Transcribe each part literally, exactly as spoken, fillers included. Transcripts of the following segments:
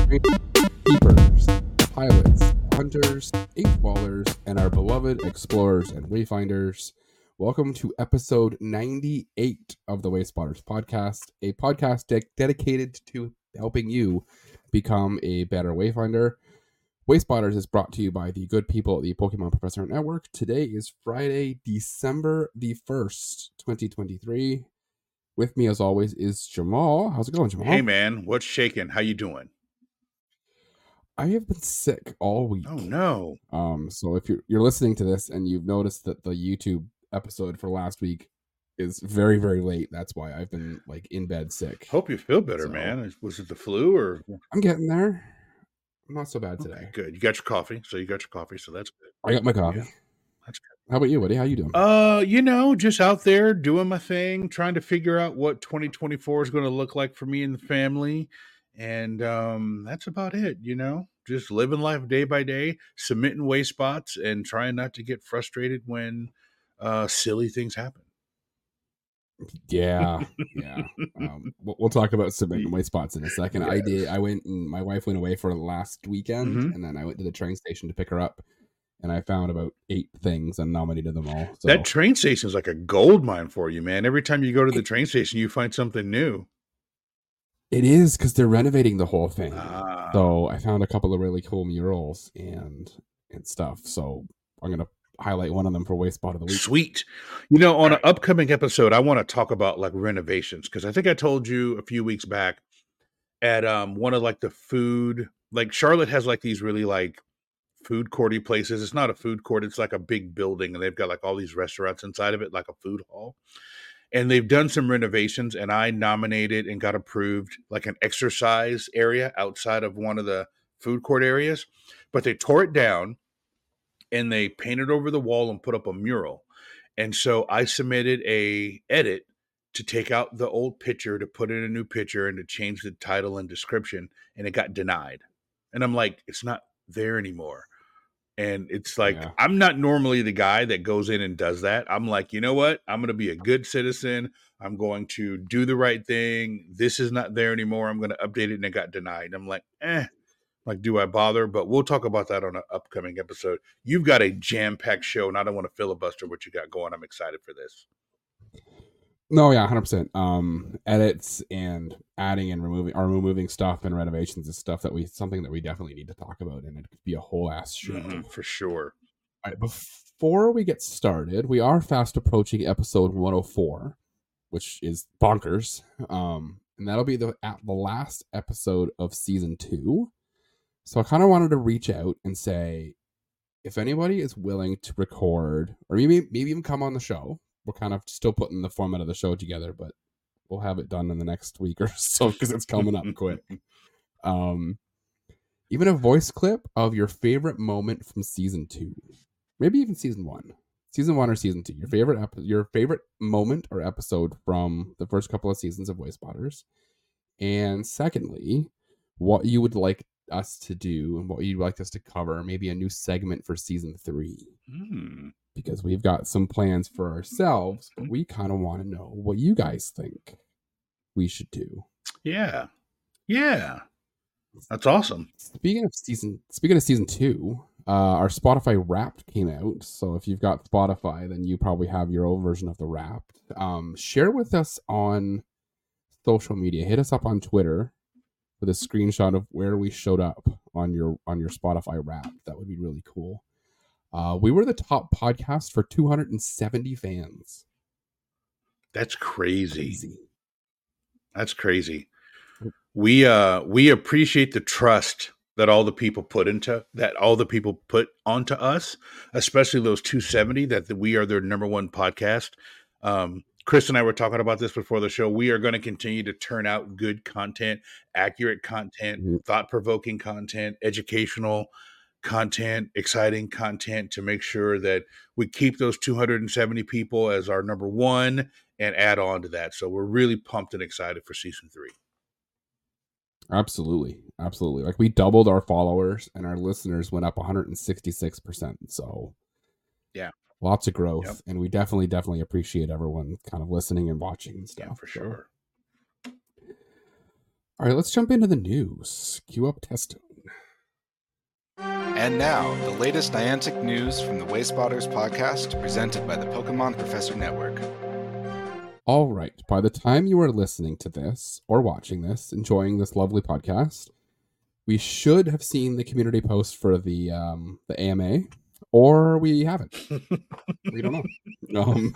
keepers, pilots, hunters, eight-ballers, and our beloved explorers and wayfinders. Welcome to episode ninety-eight of the Wayspotters podcast, a podcast de- dedicated to helping you become a better wayfinder. Wayspotters is brought to you by the good people at the Pokemon Professor Network. Today is Friday, December the first, twenty twenty-three. With me, as always, is Jamal. How's it going, Jamal? Hey, man. What's shaking? How you doing? I have been sick all week. Oh, no. Um, so if you're, you're listening to this and you've noticed that the YouTube episode for last week is very, very late, that's why I've been like in bed sick. Hope you feel better, So- man. Was it the flu or? I'm getting there. I'm not so bad today. Okay, good. You got your coffee. So you got your coffee. So that's good. I got my coffee. Yeah, that's good. How about you, Woody? How you doing? Uh, you know, just out there doing my thing, trying to figure out what twenty twenty-four is going to look like for me and the family. And um, that's about it, you know, just living life day by day, submitting way spots and trying not to get frustrated when uh, silly things happen. Yeah, yeah. Um, we'll, we'll talk about submitting way spots in a second. I Yes. did. I went and my wife went away for last weekend, Mhm. and then I went to the train station to pick her up, and I found about eight things and nominated them all. So That train station is like a gold mine for you, man. Every time you go to the train station, you find something new. it is because they're renovating the whole thing. Ah. So I found a couple of really cool murals and and stuff. So I'm gonna highlight one of them for Waste Spot of the Week. Sweet. You know, on an upcoming episode, I want to talk about like renovations because I think I told you a few weeks back at um one of like the food, like Charlotte has like these really like food courty places. It's not a food court, it's like a big building and they've got like all these restaurants inside of it, like a food hall. And they've done some renovations and I nominated and got approved like an exercise area outside of one of the food court areas, but they tore it down and they painted over the wall and put up a mural. And so I submitted a edit to take out the old picture, to put in a new picture and to change the title and description, and it got denied. And I'm like, it's not there anymore. And it's like, Yeah. I'm not normally the guy that goes in and does that. I'm like, you know what? I'm going to be a good citizen. I'm going to do the right thing. This is not there anymore. I'm going to update it, and it got denied. I'm like, eh. Like, do I bother? But we'll talk about that on an upcoming episode. You've got a jam-packed show, and I don't want to filibuster what you got going. I'm excited for this. No, yeah, one hundred percent. Um, edits and adding and removing or removing stuff and renovations is stuff that we something that we definitely need to talk about, and it could be a whole ass show. Mhm, for sure. All right, before we get started, we are fast approaching episode one oh four, which is bonkers. Um, and that'll be the at the last episode of season two. So I kind of wanted to reach out and say, if anybody is willing to record, or maybe maybe even come on the show, we're kind of still putting the format of the show together, but we'll have it done in the next week or so because it's coming up quick. Um, even a voice clip of your favorite moment from season two, maybe even season one, season one or season two, your favorite ep- your favorite moment or episode from the first couple of seasons of Wayspotters, and secondly, what you would like us to do and what you'd like us to cover, maybe a new segment for season three. Hmm. Because we've got some plans for ourselves, but we kind of want to know what you guys think we should do. Yeah. Yeah. That's awesome. Speaking of season, speaking of season two, uh, our Spotify Wrapped came out. So if you've got Spotify, then you probably have your own version of the Wrapped. Um, share with us on social media. Hit us up on Twitter with a screenshot of where we showed up on your on your Spotify Wrapped. That would be really cool. Uh, we were the top podcast for two hundred seventy fans. That's crazy. Crazy. That's crazy. We uh we appreciate the trust that all the people put into that all the people put onto us, especially those two seventy that the, we are their number one podcast. Um, Chris and I were talking about this before the show. We are going to continue to turn out good content, accurate content, Mhm. thought-provoking content, educational content, exciting content to make sure that we keep those two hundred seventy people as our number one and add on to that. So we're really pumped and excited for season three. Absolutely. Absolutely. Like we doubled our followers and our listeners went up one hundred sixty-six percent. So yeah, lots of growth. Yep. And we definitely, definitely appreciate everyone kind of listening and watching and stuff. Yeah, for So, sure. All right, let's jump into the news. Cue up Testone. And now, the latest Niantic news from the Wayspotters podcast, presented by the Pokemon Professor Network. All right, by the time you are listening to this, or watching this, enjoying this lovely podcast, we should have seen the community post for the um, the A M A, or we haven't. We don't know. Um,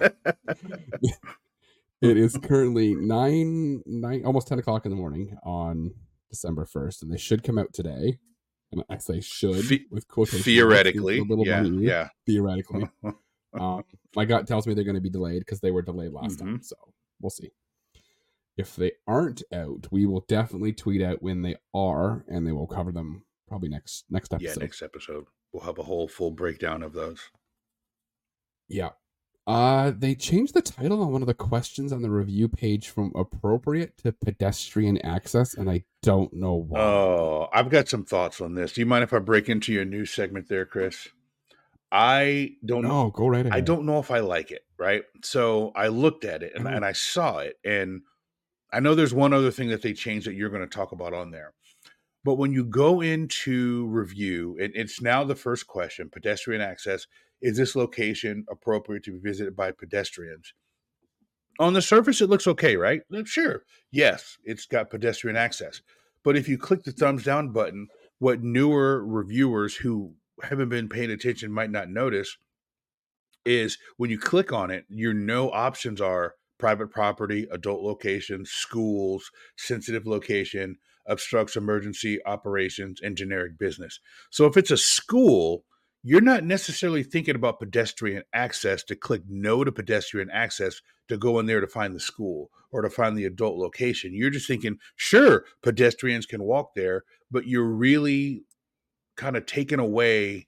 it is currently nine, nine, almost ten o'clock in the morning on December first, and they should come out today. And I say should The- with quotation theoretically, marks, a little yeah, bunny, yeah. theoretically. um, my gut tells me they're going to be delayed because they were delayed last Mhm. time, so we'll see. If they aren't out, we will definitely tweet out when they are, and they will cover them probably next next Yeah, episode. next episode we'll have a whole full breakdown of those. Yeah. Uh, they changed the title on one of the questions on the review page from appropriate to pedestrian access, and I don't know why. Oh, I've got some thoughts on this. Do you mind if I break into your news segment there, Chris? I don't know. No, go right ahead. I don't know if I like it, right? So I looked at it and, Oh. and I saw it, and I know there's one other thing that they changed that you're going to talk about on there. But when you go into review, and it's now the first question, pedestrian access, is this location appropriate to be visited by pedestrians? On the surface, it looks okay, right? Sure. Yes, it's got pedestrian access. But if you click the thumbs down button, what newer reviewers who haven't been paying attention might not notice is when you click on it, your no options are private property, adult location, schools, sensitive location, obstructs emergency operations, and generic business. So if it's a school, you're not necessarily thinking about pedestrian access to click no to pedestrian access to go in there to find the school or to find the adult location. You're just thinking, sure, pedestrians can walk there, but you're really kind of taking away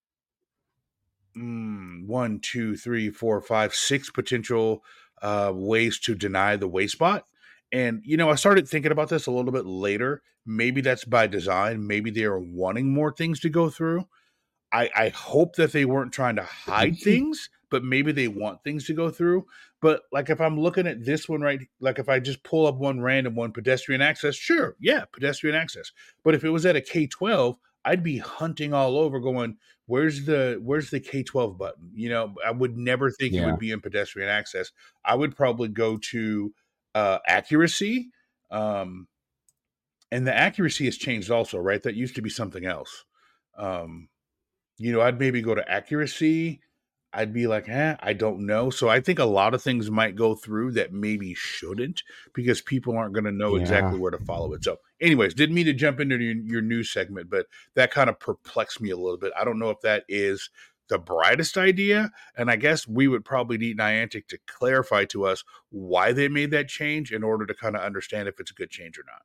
mm, one, two, three, four, five, six potential uh, ways to deny the way spot. And, you know, I started thinking about this a little bit later. Maybe that's by design. Maybe they are wanting more things to go through. I, I hope that they weren't trying to hide things, but maybe they want things to go through. But like if I'm looking at this one, right, like if I just pull up one random one, pedestrian access, sure, yeah, pedestrian access. But if it was at a K twelve, I'd be hunting all over going, where's the where's the K twelve button? You know, I would never think it Yeah. would be in pedestrian access. I would probably go to uh, accuracy. Um, and the accuracy has changed also, right? That used to be something else. Um, you know, I'd maybe go to accuracy. I'd be like, eh, I don't know. So I think a lot of things might go through that maybe shouldn't because people aren't going to know Yeah. exactly where to follow it. So anyways, didn't mean to jump into your, your news segment, but that kind of perplexed me a little bit. I don't know if that is the brightest idea. And I guess we would probably need Niantic to clarify to us why they made that change in order to kind of understand if it's a good change or not.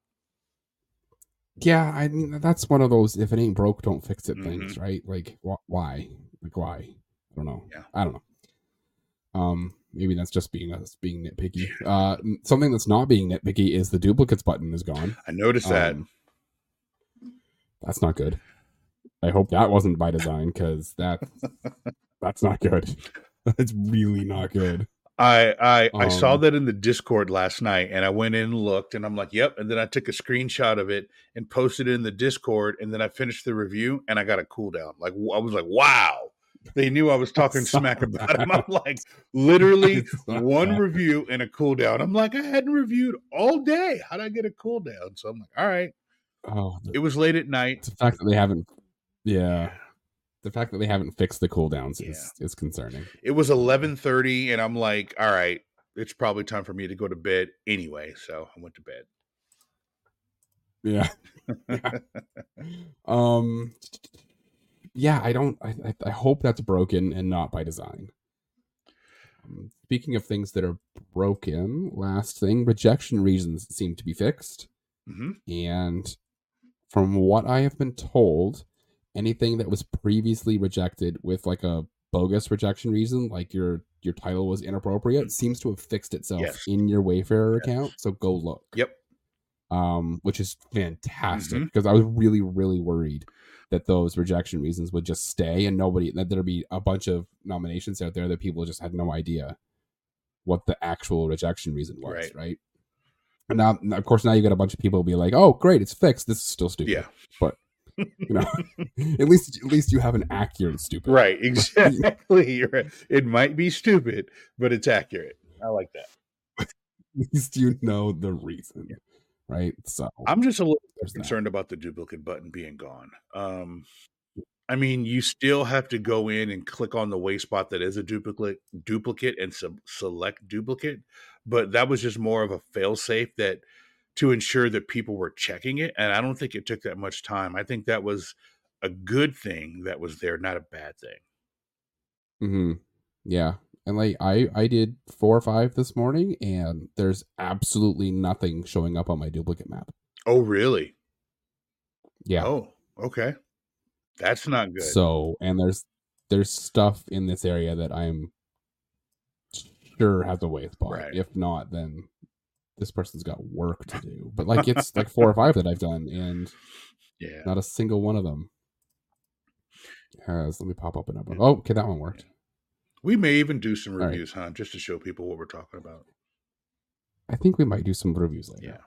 Yeah, I mean that's one of those if it ain't broke, don't fix it things, Mhm. right? Like wh- why? Like why? I don't know. Yeah. I don't know. Um, maybe that's just being us being nitpicky. Uh, n- something that's not being nitpicky is the duplicates button is gone. I noticed that. Um, that's not good. I hope that wasn't by design because that that's not good. That's really not good. I I, I saw Um, that in the Discord last night, and I went in and looked, and I'm like, "Yep." And then I took a screenshot of it and posted it in the Discord, and then I finished the review, and I got a cooldown. Like I was like, "Wow!" They knew I was talking saw smack about him. that. I'm like, literally I saw one that. review and a cooldown. I'm like, I hadn't reviewed all day. How did I get a cooldown? So I'm like, all right. Oh, the, It was late at night. it's the fact that they haven't. Yeah, the fact that they haven't fixed the cooldowns Yeah. is is concerning. It was eleven thirty, and I'm like, all right, it's probably time for me to go to bed anyway. So I went to bed. Yeah. Yeah. um. Yeah, I don't. I, I I hope that's broken and not by design. Um, speaking of things that are broken, last thing, rejection reasons seem to be fixed, hmm and from what I have been told, anything that was previously rejected with like a bogus rejection reason, like your your title was inappropriate, seems to have fixed itself Yes. in your Wayfarer Yes. account. So go look. Yep. Um, which is fantastic Mhm. because I was really, really worried that those rejection reasons would just stay and nobody that there'd be a bunch of nominations out there that people just had no idea what the actual rejection reason was, Right. right? And now, of course, now you got a bunch of people be like, "Oh, great, it's fixed. This is still stupid." Yeah. But you know, at least at least you have an accurate stupid. Right, exactly. Right. It might be stupid, but it's accurate. I like that. At least you know the reason, yeah. Right? So I'm just a little concerned that. about the duplicate button being gone. Um, I mean, you still have to go in and click on the waste spot that is a duplicate, duplicate, and sub- select duplicate. But that was just more of a fail-safe that to ensure that people were checking it, and I don't think it took that much time. I think that was a good thing that was there, not a bad thing. Mm-hmm. Yeah. And like I, I did four or five this morning, and there's absolutely nothing showing up on my duplicate map. Oh, really? Yeah. Oh, okay. That's not good. So, and there's there's stuff in this area that I'm sure has a waste spot. Right. If not, then this person's got work to do. But like it's like four or five that I've done, and yeah, not a single one of them has. Let me pop up another. Oh, okay, that one worked. We may even do some reviews, right. huh? Just to show people what we're talking about. I think we might do some reviews later. Yeah.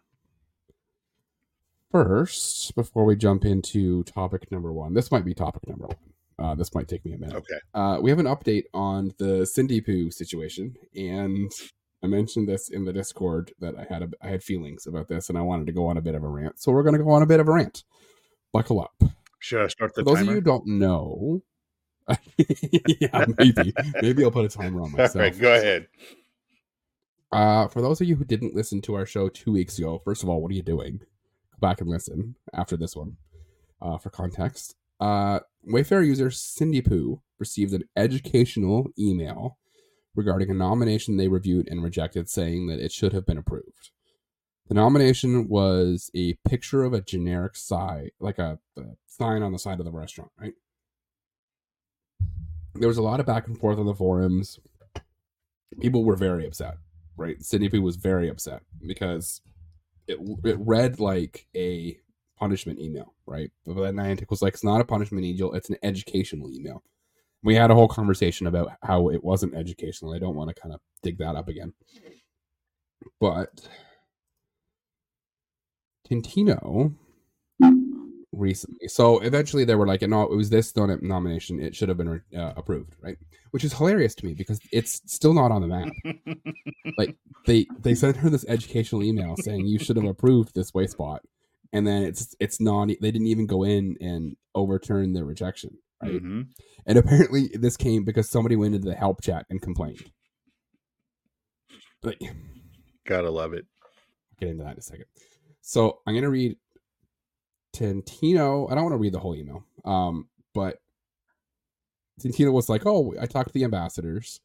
First, before we jump into topic number one, this might be topic number one. Uh, this might take me a minute. Okay. Uh, we have an update on the Cindy Poo situation, and I mentioned this in the Discord that I had a, I had feelings about this, and I wanted to go on a bit of a rant. So we're going to go on a bit of a rant. Buckle up. Should I start the For those timer? of you who don't know, yeah, maybe maybe I'll put a timer on myself. All right, go ahead. Uh, for those of you who didn't listen to our show two weeks ago, first of all, what are you doing? Go back and listen after this one. Uh, for context, uh, Wayfair user Cindy Poo received an educational email regarding a nomination they reviewed and rejected, saying that it should have been approved. The nomination was a picture of a generic sign, like a, a sign on the side of the restaurant, right? There was a lot of back and forth on the forums. People were very upset, right? Cindy Poo was very upset because it it read like a punishment email, right? But then Niantic was like, it's not a punishment email, it's an educational email. We had a whole conversation about how it wasn't educational. I don't want to kind of dig that up again. But Tintino recently, so eventually they were like, no, it was this nomination, it should have been uh, approved, right? Which is hilarious to me because it's still not on the map. Like they they sent her this educational email saying you should have approved this waste spot, and then it's it's not, they didn't even go in and overturn the rejection, right? Mm-hmm. And apparently this came because somebody went into the help chat and complained. Like, gotta love it. I'll get into that in a second. So I'm gonna read Tintino. I don't want to read the whole email, um, but Tintino was like, "Oh, I talked to the ambassadors.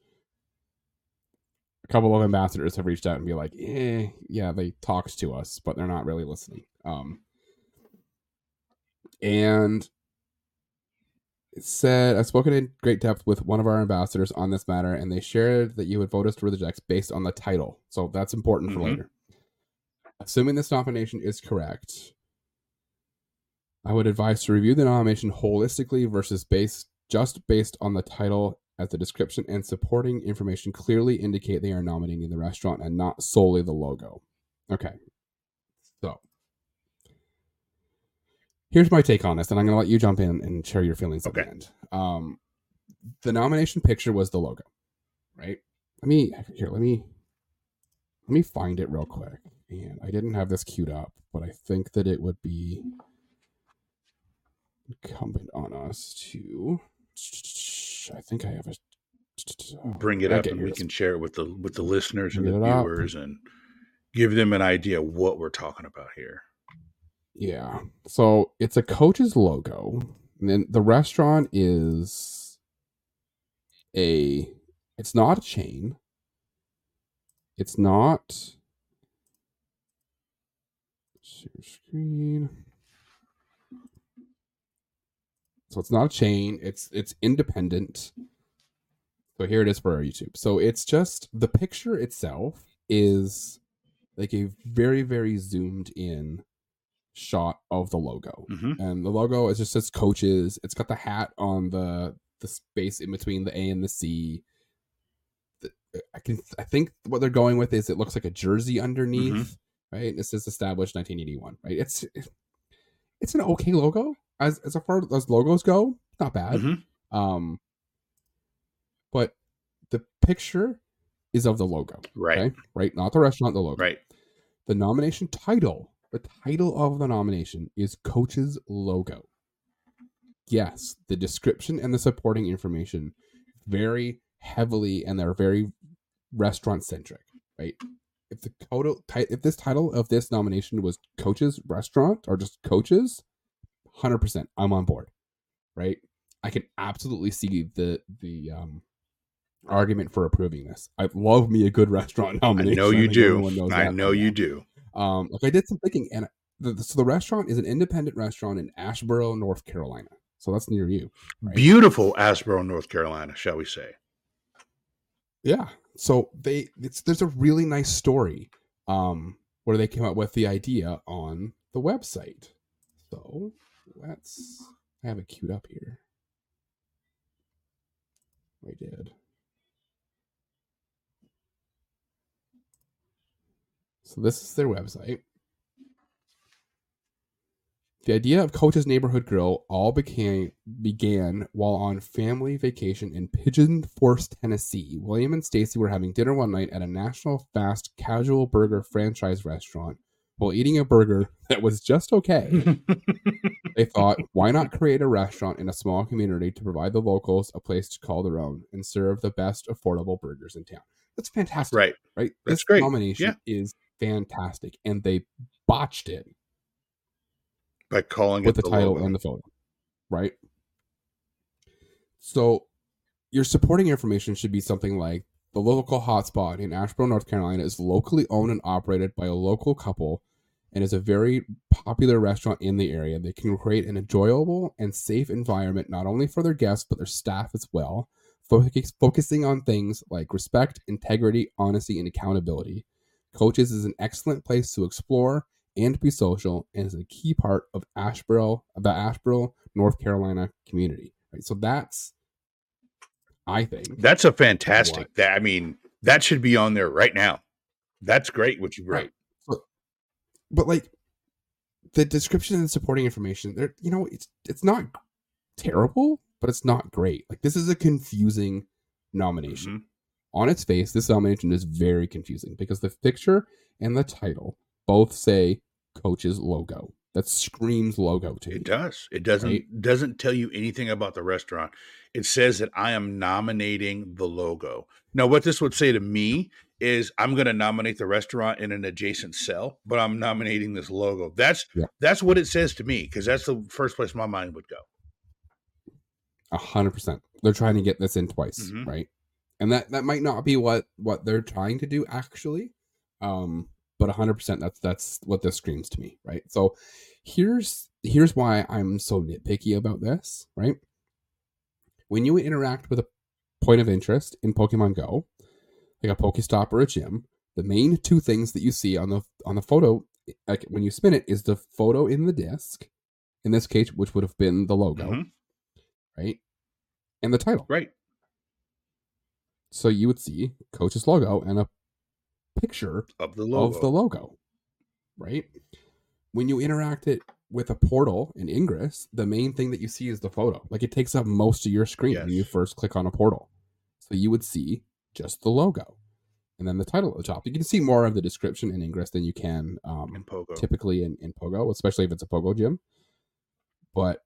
A couple of ambassadors have reached out and be like, eh, yeah, they talked to us, but they're not really listening." Um, and it said, "I've spoken in great depth with one of our ambassadors on this matter, and they shared that you would vote us to reject based on the title. So that's important for mm-hmm. later. Assuming this nomination is correct, I would advise to review the nomination holistically versus based just based on the title, as the description and supporting information clearly indicate they are nominating the restaurant and not solely the logo." Okay. So here's my take on this, and I'm going to let you jump in and share your feelings okay. at the end. Um, the nomination picture was the logo, right? Let me here. Let me let me find it real quick. And I didn't have this queued up, but I think that it would be incumbent on us to. I think I have a. Bring it up, and we can share it with the with the listeners and the viewers, and give them an idea of what we're talking about here. Yeah. So it's a Coach's logo. And then the restaurant is a, it's not a chain. It's not, share screen. So it's not a chain. It's, it's independent. So here it is for our YouTube. So it's just, the picture itself is like a very, very zoomed in shot of the logo, mm-hmm. and the logo is just says Coaches. It's got the hat on the the space in between the A and the C. The, I can I think what they're going with is it looks like a jersey underneath, mm-hmm. right? This is established nineteen eighty-one, right? It's it's an okay logo as as far as logos go, not bad. Mm-hmm. Um, but the picture is of the logo, Right? Okay? Right, not the restaurant, the logo. Right. The nomination title, the title of the nomination is Coach's logo. Yes, the description and the supporting information very heavily, and they're very restaurant centric, right? If the total, if this title of this nomination was Coach's Restaurant or just Coach's, one hundred percent, I'm on board, right? I can absolutely see the the um, argument for approving this. I love me a good restaurant nomination. I know you I do. Knows I that know you do. Um, like I did some thinking, and the, so the restaurant is an independent restaurant in Asheboro, North Carolina. So that's near you. Right? Beautiful Asheboro, North Carolina, shall we say? Yeah. So they, it's there's a really nice story, um, where they came up with the idea on the website. So let's, I have it queued up here. I did. So this is their website. The idea of Coach's Neighborhood Grill all became began while on family vacation in Pigeon Forge, Tennessee. William and Stacy were having dinner one night at a national fast casual burger franchise restaurant. While eating a burger that was just okay, they thought, why not create a restaurant in a small community to provide the locals a place to call their own and serve the best affordable burgers in town? That's fantastic. Right. Right? That's this great. nomination Yeah. is fantastic. And they botched it by calling with it the, the title logo. and the photo, right? So your supporting information should be something like, the local hotspot in Asheboro, North Carolina is locally owned and operated by a local couple and is a very popular restaurant in the area. They can create an enjoyable and safe environment not only for their guests but their staff as well, focus, focusing on things like respect, integrity, honesty, and accountability. Coach's is an excellent place to explore and be social, and is a key part of Asheboro, the Asheboro, North Carolina community. Right, so that's, I think, that's a fantastic. what, that I mean, that should be on there right now. That's great what you wrote. Right. But, but like the description and supporting information, there, you know, it's it's not terrible, but it's not great. Like this is a confusing nomination. Mm-hmm. On its face, this nomination is very confusing because the picture and the title both say Coach's logo. That screams logo to me. It does. It doesn't right? doesn't tell you anything about the restaurant. It says that I am nominating the logo. Now, what this would say to me is I'm going to nominate the restaurant in an adjacent cell, but I'm nominating this logo. That's yeah. that's what it says to me, because that's the first place my mind would go. A hundred percent. They're trying to get this in twice, mm-hmm. right? And that, that might not be what, what they're trying to do actually. Um, but a hundred percent that's, that's what this screams to me. Right. So here's, here's why I'm so nitpicky about this, right? When you interact with a point of interest in Pokemon Go, like a Pokestop or a gym, the main two things that you see on the, on the photo, like when you spin it, is the photo in the disc, in this case, which would have been the logo, mm-hmm. right? And the title. Right. So you would see Coach's logo and a picture of the logo. Of the logo, right? When you interact it with a portal in Ingress, the main thing that you see is the photo. Like it takes up most of your screen yes. when you first click on a portal. So you would see just the logo and then the title at the top. You can see more of the description in Ingress than you can um, in Pogo. typically in, in Pogo, especially if it's a Pogo gym. But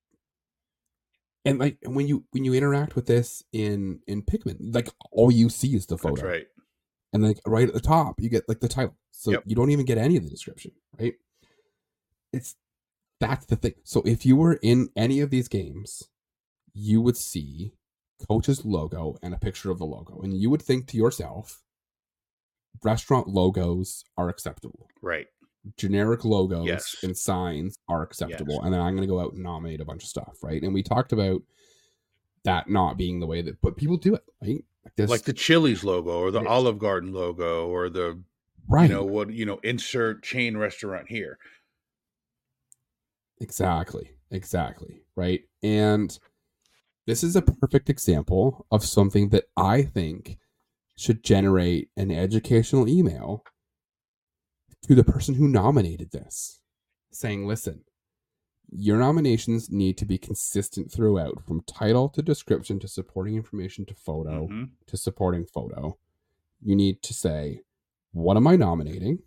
and like when you when you interact with this in in Pikmin, like all you see is the photo. That's right. And like right at the top, you get like the title. So yep. you don't even get any of the description, right? It's that's the thing. So if you were in any of these games, you would see Coach's logo and a picture of the logo, and you would think to yourself, restaurant logos are acceptable. Right. Generic logos yes. and signs are acceptable. Yes. And then I'm going to go out and nominate a bunch of stuff, right? And we talked about that not being the way that, but people do it, right? Like, this, like the Chili's logo or the Olive Garden logo or the, right. you know, what, you know, insert chain restaurant here. Exactly. Exactly. Right. And this is a perfect example of something that I think should generate an educational email to the person who nominated this, saying, listen, your nominations need to be consistent throughout, from title to description to supporting information to photo Mm-hmm. to supporting photo. You need to say, what am I nominating?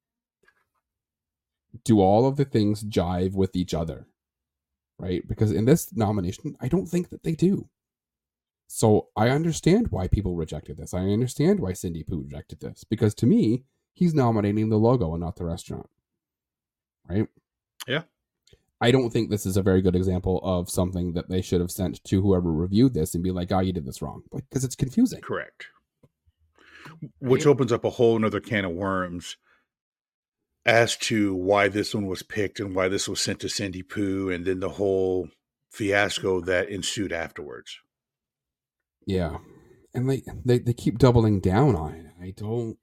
Do all of the things jive with each other? Right? Because in this nomination, I don't think that they do. So I understand why people rejected this. I understand why Cindy Poo rejected this. Because to me, he's nominating the logo and not the restaurant. Right? Yeah. I don't think this is a very good example of something that they should have sent to whoever reviewed this and be like, oh, you did this wrong. Because it's confusing. Correct. Which Right? opens up a whole nother can of worms as to why this one was picked and why this was sent to Cindy Poo, and then the whole fiasco that ensued afterwards. Yeah. And they, they, they keep doubling down on it. I don't...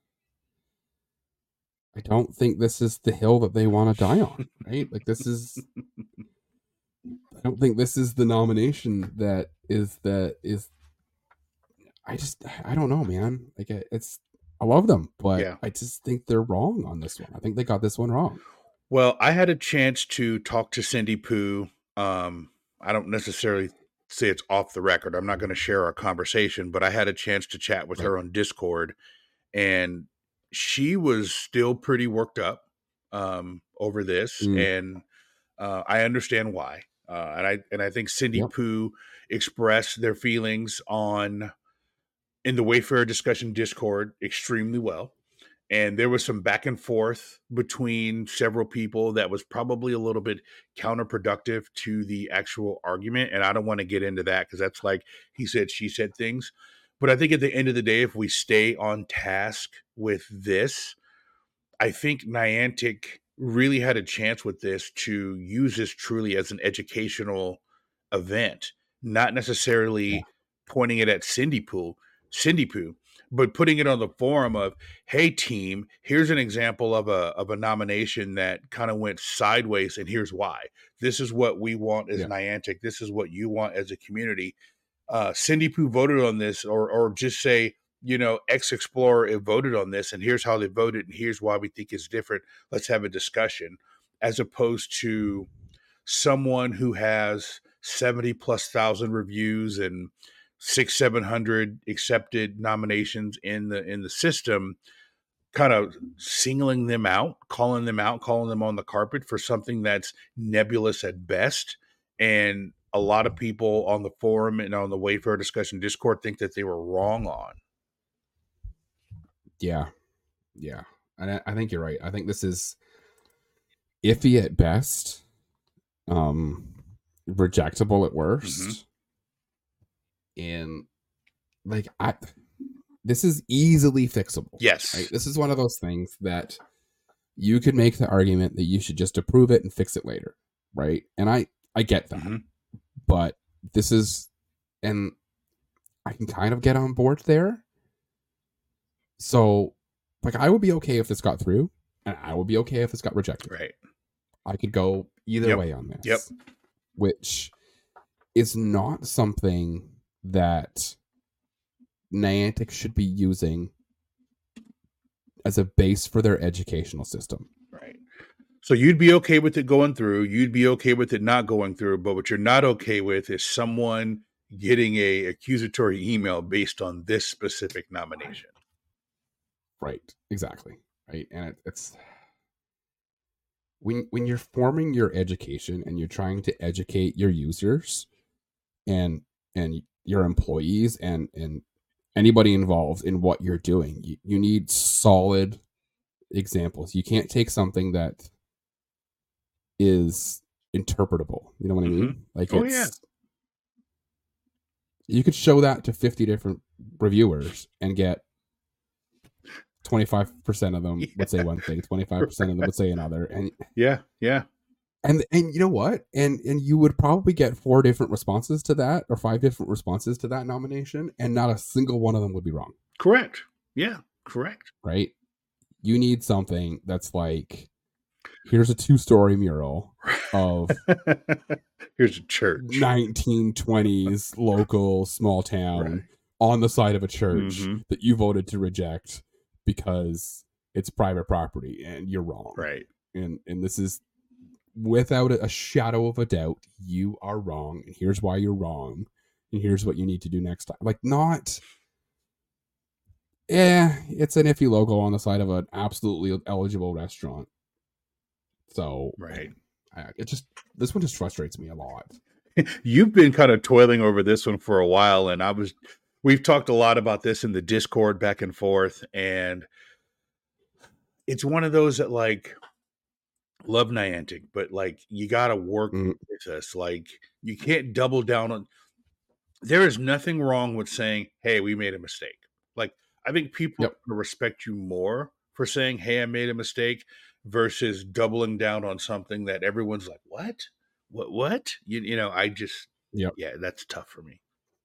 I don't think this is the hill that they want to die on, right? Like this is, I don't think this is the nomination that is, that is, I just, I don't know, man. Like it's, I love them, but Yeah. I just think they're wrong on this one. I think they got this one wrong. Well, I had a chance to talk to Cindy Poo. Um, I don't necessarily say it's off the record. I'm not going to share our conversation, but I had a chance to chat with Right. her on Discord, and she was still pretty worked up um, over this, Mm. and uh, I understand why. Uh, and I and I think Cindy Yep. Poo expressed their feelings on in the Wayfarer discussion Discord extremely well. And there was some back and forth between several people that was probably a little bit counterproductive to the actual argument. And I don't want to get into that because that's like he said, she said things. But I think at the end of the day, if we stay on task with this, I think Niantic really had a chance with this to use this truly as an educational event, not necessarily Yeah. pointing it at Cindy Poo, Cindy Poo, but putting it on the forum of, hey team, here's an example of a of a nomination that kind of went sideways, and here's why. This is what we want as Yeah. Niantic. This is what you want as a community. Uh, Cindy Poo voted on this, or or just say, you know, X Explorer voted on this, and here's how they voted, and here's why we think it's different. Let's have a discussion, as opposed to someone who has seventy plus thousand reviews and six, seven hundred accepted nominations in the in the system, kind of singling them out, calling them out, calling them on the carpet for something that's nebulous at best. And a lot of people on the forum and on the Wayfarer discussion Discord think that they were wrong on. Yeah. Yeah. And I, I think you're right. I think this is iffy at best, um, rejectable at worst. Mhm. And like, I, this is easily fixable. Yes. Right? This is one of those things that you could make the argument that you should just approve it and fix it later. Right. And I, I get that, Mhm. but this is, and I can kind of get on board there. So like, I would be okay if this got through, and I would be okay if this got rejected. Right. I could go either Yep. way on this. Yep. Which is not something that Niantic should be using as a base for their educational system. Right. So you'd be okay with it going through. You'd be okay with it not going through. But what you're not okay with is someone getting a accusatory email based on this specific nomination. Right. Exactly. Right. And it, it's when when you're forming your education and you're trying to educate your users and and your employees and and anybody involved in what you're doing, you, you need solid examples. You can't take something that is interpretable. You know what I mean? Like, Oh, it's, yeah. you could show that to fifty different reviewers and get twenty-five percent of them Yeah. would say one thing, twenty-five percent of them would say another. And Yeah. Yeah. And and you know what? And and you would probably get four different responses to that, or five different responses to that nomination, and not a single one of them would be wrong. Correct. Yeah. Correct. Right? You need something that's like, here's a two-story mural of Here's a church. nineteen twenties local small town Right. on the side of a church Mhm. that you voted to reject because it's private property, and you're wrong. Right. And and this is without a shadow of a doubt, you are wrong, and here's why you're wrong, and here's what you need to do next time. Like, not, yeah, it's an iffy logo on the side of an absolutely eligible restaurant. So, right, I, it just this one just frustrates me a lot. You've been kind of toiling over this one for a while, and I was. We've talked a lot about this in the Discord back and forth, and it's one of those that, like, love Niantic, but like you got to work mm. with us. Like, you can't double down on. There is nothing wrong with saying, "Hey, we made a mistake." Like, I think people yep. respect you more for saying, "Hey, I made a mistake," versus doubling down on something that everyone's like, "What? What? What?" You, you know, I just, yep. yeah, that's tough for me.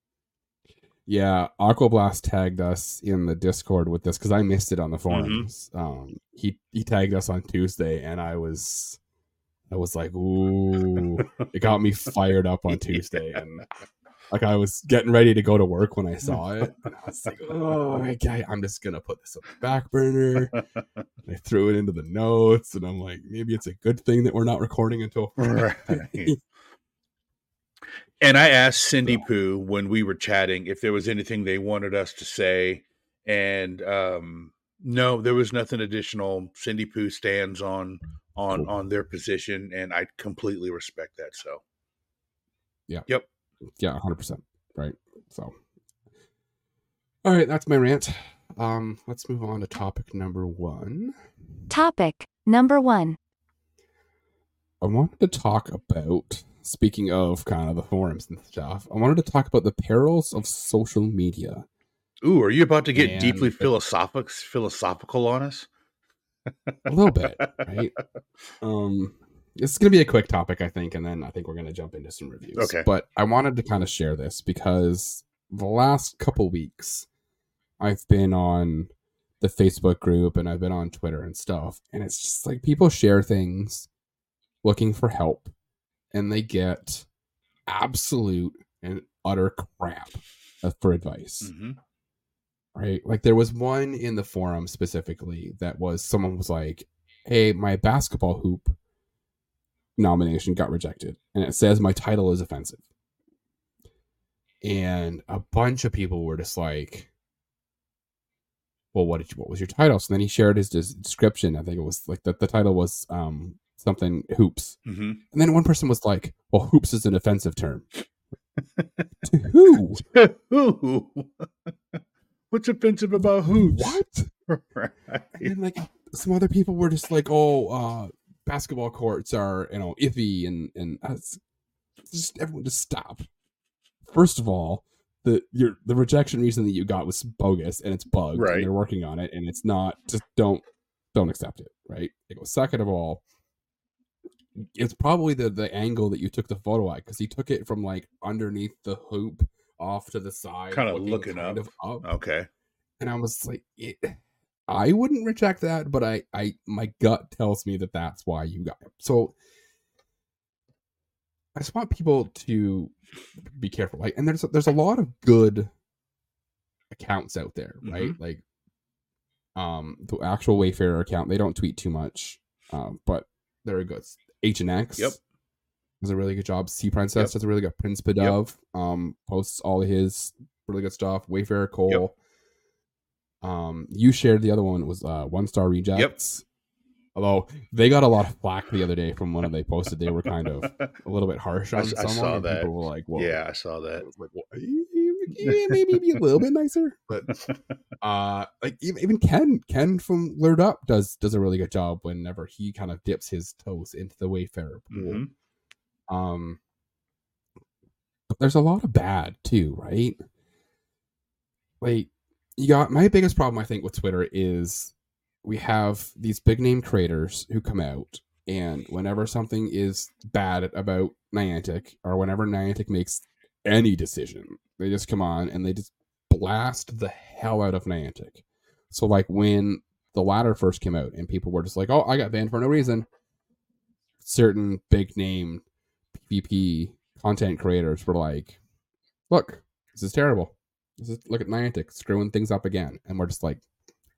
Yeah, Aquablast tagged us in the Discord with this because I missed it on the forums. Mm-hmm. Um, he he tagged us on Tuesday, and I was, I was like, ooh, it got me fired up on Tuesday, and like I was getting ready to go to work when I saw it, and I was like, oh, okay, I'm just gonna put this on the back burner. I threw it into the notes, and I'm like, maybe it's a good thing that we're not recording until Friday. Right. And I asked Cindy Pooh when we were chatting if there was anything they wanted us to say. And um, no, there was nothing additional. Cindy Pooh stands on on, cool. on their position, and I completely respect that. So, yeah. Yep. Yeah, one hundred percent. Right. So, all right, that's my rant. Um, let's move on to topic number one. Topic number one. I wanted to talk about... Speaking of kind of the forums and stuff, I wanted to talk about the perils of social media. Ooh, are you about to get and deeply philosophic, philosophical on us? A little bit, right? Um, this is going to be a quick topic, I think, and then I think we're going to jump into some reviews. Okay. But I wanted to kind of share this because the last couple weeks, I've been on the Facebook group and I've been on Twitter and stuff, and it's just like people share things looking for help. And they get absolute and utter crap for advice. Mm-hmm. Right? Like there was one in the forum specifically that was someone was like, hey, my basketball hoop nomination got rejected. And it says my title is offensive. And a bunch of people were just like, well, what did you, what was your title? So then he shared his description. I think it was like that the title was um something hoops. Mm-hmm. And then one person was like, well, hoops is an offensive term. To who? To who? What's offensive about hoops? What? Right. And then like some other people were just like, oh, uh, basketball courts are, you know, iffy and, and uh, just everyone just stop. First of all, the your the rejection reason that you got was bogus and it's bugged right. and they're working on it and it's not, just don't, don't accept it. Right. It goes, second of all, it's probably the, the angle that you took the photo at because he took it from like underneath the hoop off to the side, kind of looking kind up. Of up. Okay, and I was like, it, I wouldn't reject that, but I, I, my gut tells me that that's why you got it. So I just want people to be careful. Like, and there's there's a lot of good accounts out there, right? Mm-hmm. Like, um, the actual Wayfarer account, they don't tweet too much, um, but they're good. H and X yep. does a really good job. Sea Princess yep. does a really good. Prince Padov yep. um, posts all of his really good stuff. Wayfarer Cole. Yep. Um, you shared the other one was uh, One Star Rejects. Yep. Although they got a lot of flack the other day from one of they posted, they were kind of a little bit harsh on I, someone. I saw that. People were like, "Whoa!" Yeah, I saw that. I was like, well, yeah, maybe be a little bit nicer, but uh, like even Ken, Ken from Lured Up does does a really good job whenever he kind of dips his toes into the Wayfarer pool. Mm-hmm. Um, but there's a lot of bad too, right? Like you got my biggest problem, I think, with Twitter is we have these big name creators who come out, and whenever something is bad about Niantic, or whenever Niantic makes any decision, they just come on and they just blast the hell out of Niantic. So like when the ladder first came out and people were just like, oh, I got banned for no reason, certain big name PvP content creators were like, look, this is terrible. This is, look at Niantic screwing things up again. And we're just like,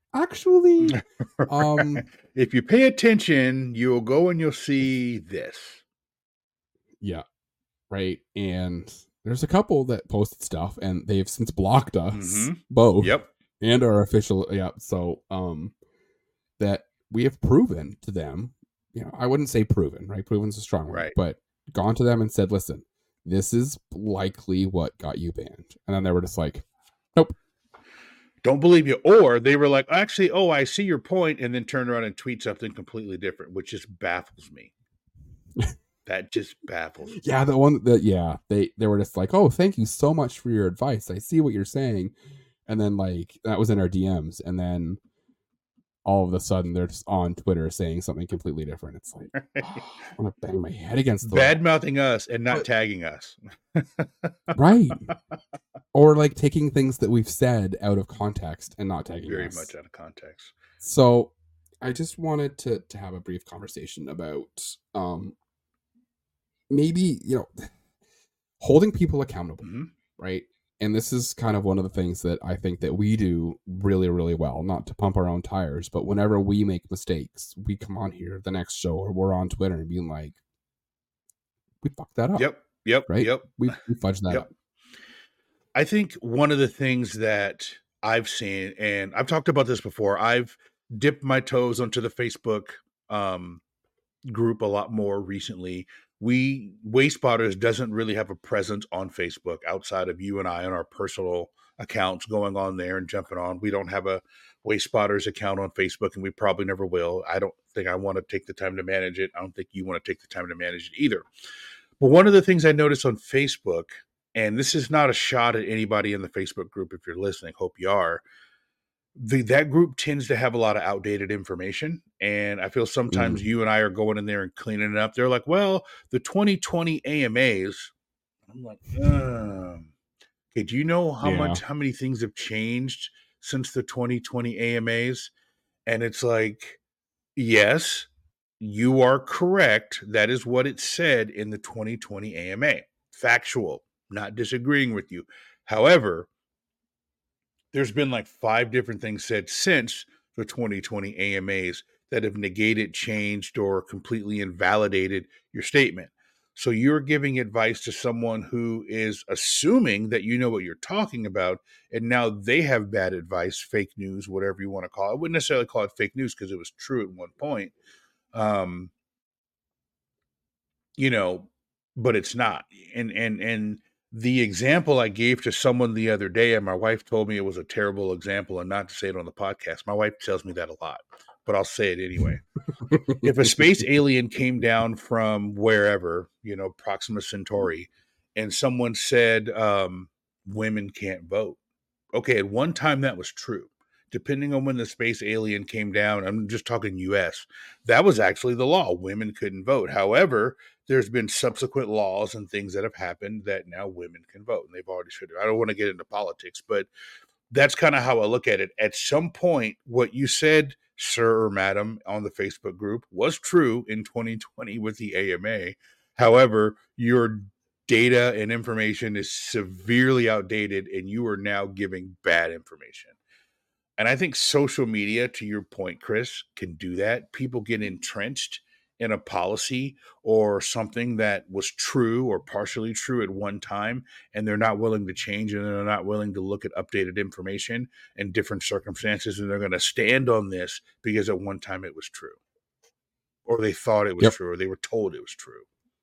actually, um, if you pay attention, you'll go and you'll see this. yeah, right. And there's a couple that posted stuff, and they've since blocked us Mm-hmm. both. Yep. And our official, yeah. So, um, that we have proven to them, you know, I wouldn't say proven, right? Proven's a strong word, Right. but gone to them and said, listen, this is likely what got you banned. And then they were just like, nope. Don't believe you. Or they were like, actually, oh, I see your point, and then turn around and tweet something completely different, which just baffles me. That just baffles me. Yeah, the one that, yeah, they, they were just like, oh, thank you so much for your advice. I see what you're saying. And then, like, that was in our D Ms. And then all of a sudden, they're just on Twitter saying something completely different. It's like, oh, I want to bang my head against the Bad wall. mouthing us and not But- tagging us. Right. Or, like, taking things that we've said out of context and not tagging Very us. much out of context. So, I just wanted to, to have a brief conversation about um, maybe, you know, holding people accountable, Mm-hmm. right? And this is kind of one of the things that I think that we do really, really well, not to pump our own tires, but whenever we make mistakes, we come on here the next show or we're on Twitter and being like, we fucked that up. Yep. Yep. Right? Yep. We, we fudged that Yep. up. I think one of the things that I've seen, and I've talked about this before, I've dipped my toes onto the Facebook um, group a lot more recently. We, Waste Spotters doesn't really have a presence on Facebook outside of you and I on our personal accounts going on there and jumping on. We don't have a Waste Spotters account on Facebook, and we probably never will. I don't think I want to take the time to manage it. I don't think you want to take the time to manage it either. But one of the things I noticed on Facebook, and this is not a shot at anybody in the Facebook group if you're listening, hope you are, the, that group tends to have a lot of outdated information. And I feel sometimes Mm. you and I are going in there and cleaning it up. They're like, well, the twenty twenty A M As. I'm like, um, okay, do you know how Yeah. much, how many things have changed since the twenty twenty A M As? And it's like, yes, you are correct. That is what it said in the twenty twenty A M A. Factual, not disagreeing with you. However, there's been like five different things said since the twenty twenty A M As that have negated, changed, or completely invalidated your statement. So you're giving advice to someone who is assuming that you know what you're talking about, and now they have bad advice, fake news, whatever you want to call it. I wouldn't necessarily call it fake news because it was true at one point. Um, you know, but it's not. And and and the example I gave to someone the other day, and my wife told me it was a terrible example, and not to say it on the podcast. My wife tells me that a lot, but I'll say it anyway. If a space alien came down from wherever, you know, Proxima Centauri, and someone said um, women can't vote. Okay, at one time that was true. Depending on when the space alien came down, I'm just talking U S, that was actually the law. Women couldn't vote. However, there's been subsequent laws and things that have happened that now women can vote, and they've already should. I don't want to get into politics, but that's kind of how I look at it. At some point, what you said, sir or madam, on the Facebook group was true in twenty twenty with the A M A. However, your data and information is severely outdated, and you are now giving bad information. And I think social media, to your point, Chris, can do that. People get entrenched in a policy or something that was true or partially true at one time, and they're not willing to change, and they're not willing to look at updated information and different circumstances, and they're going to stand on this because at one time it was true, or they thought it was Yep. true, or they were told it was true.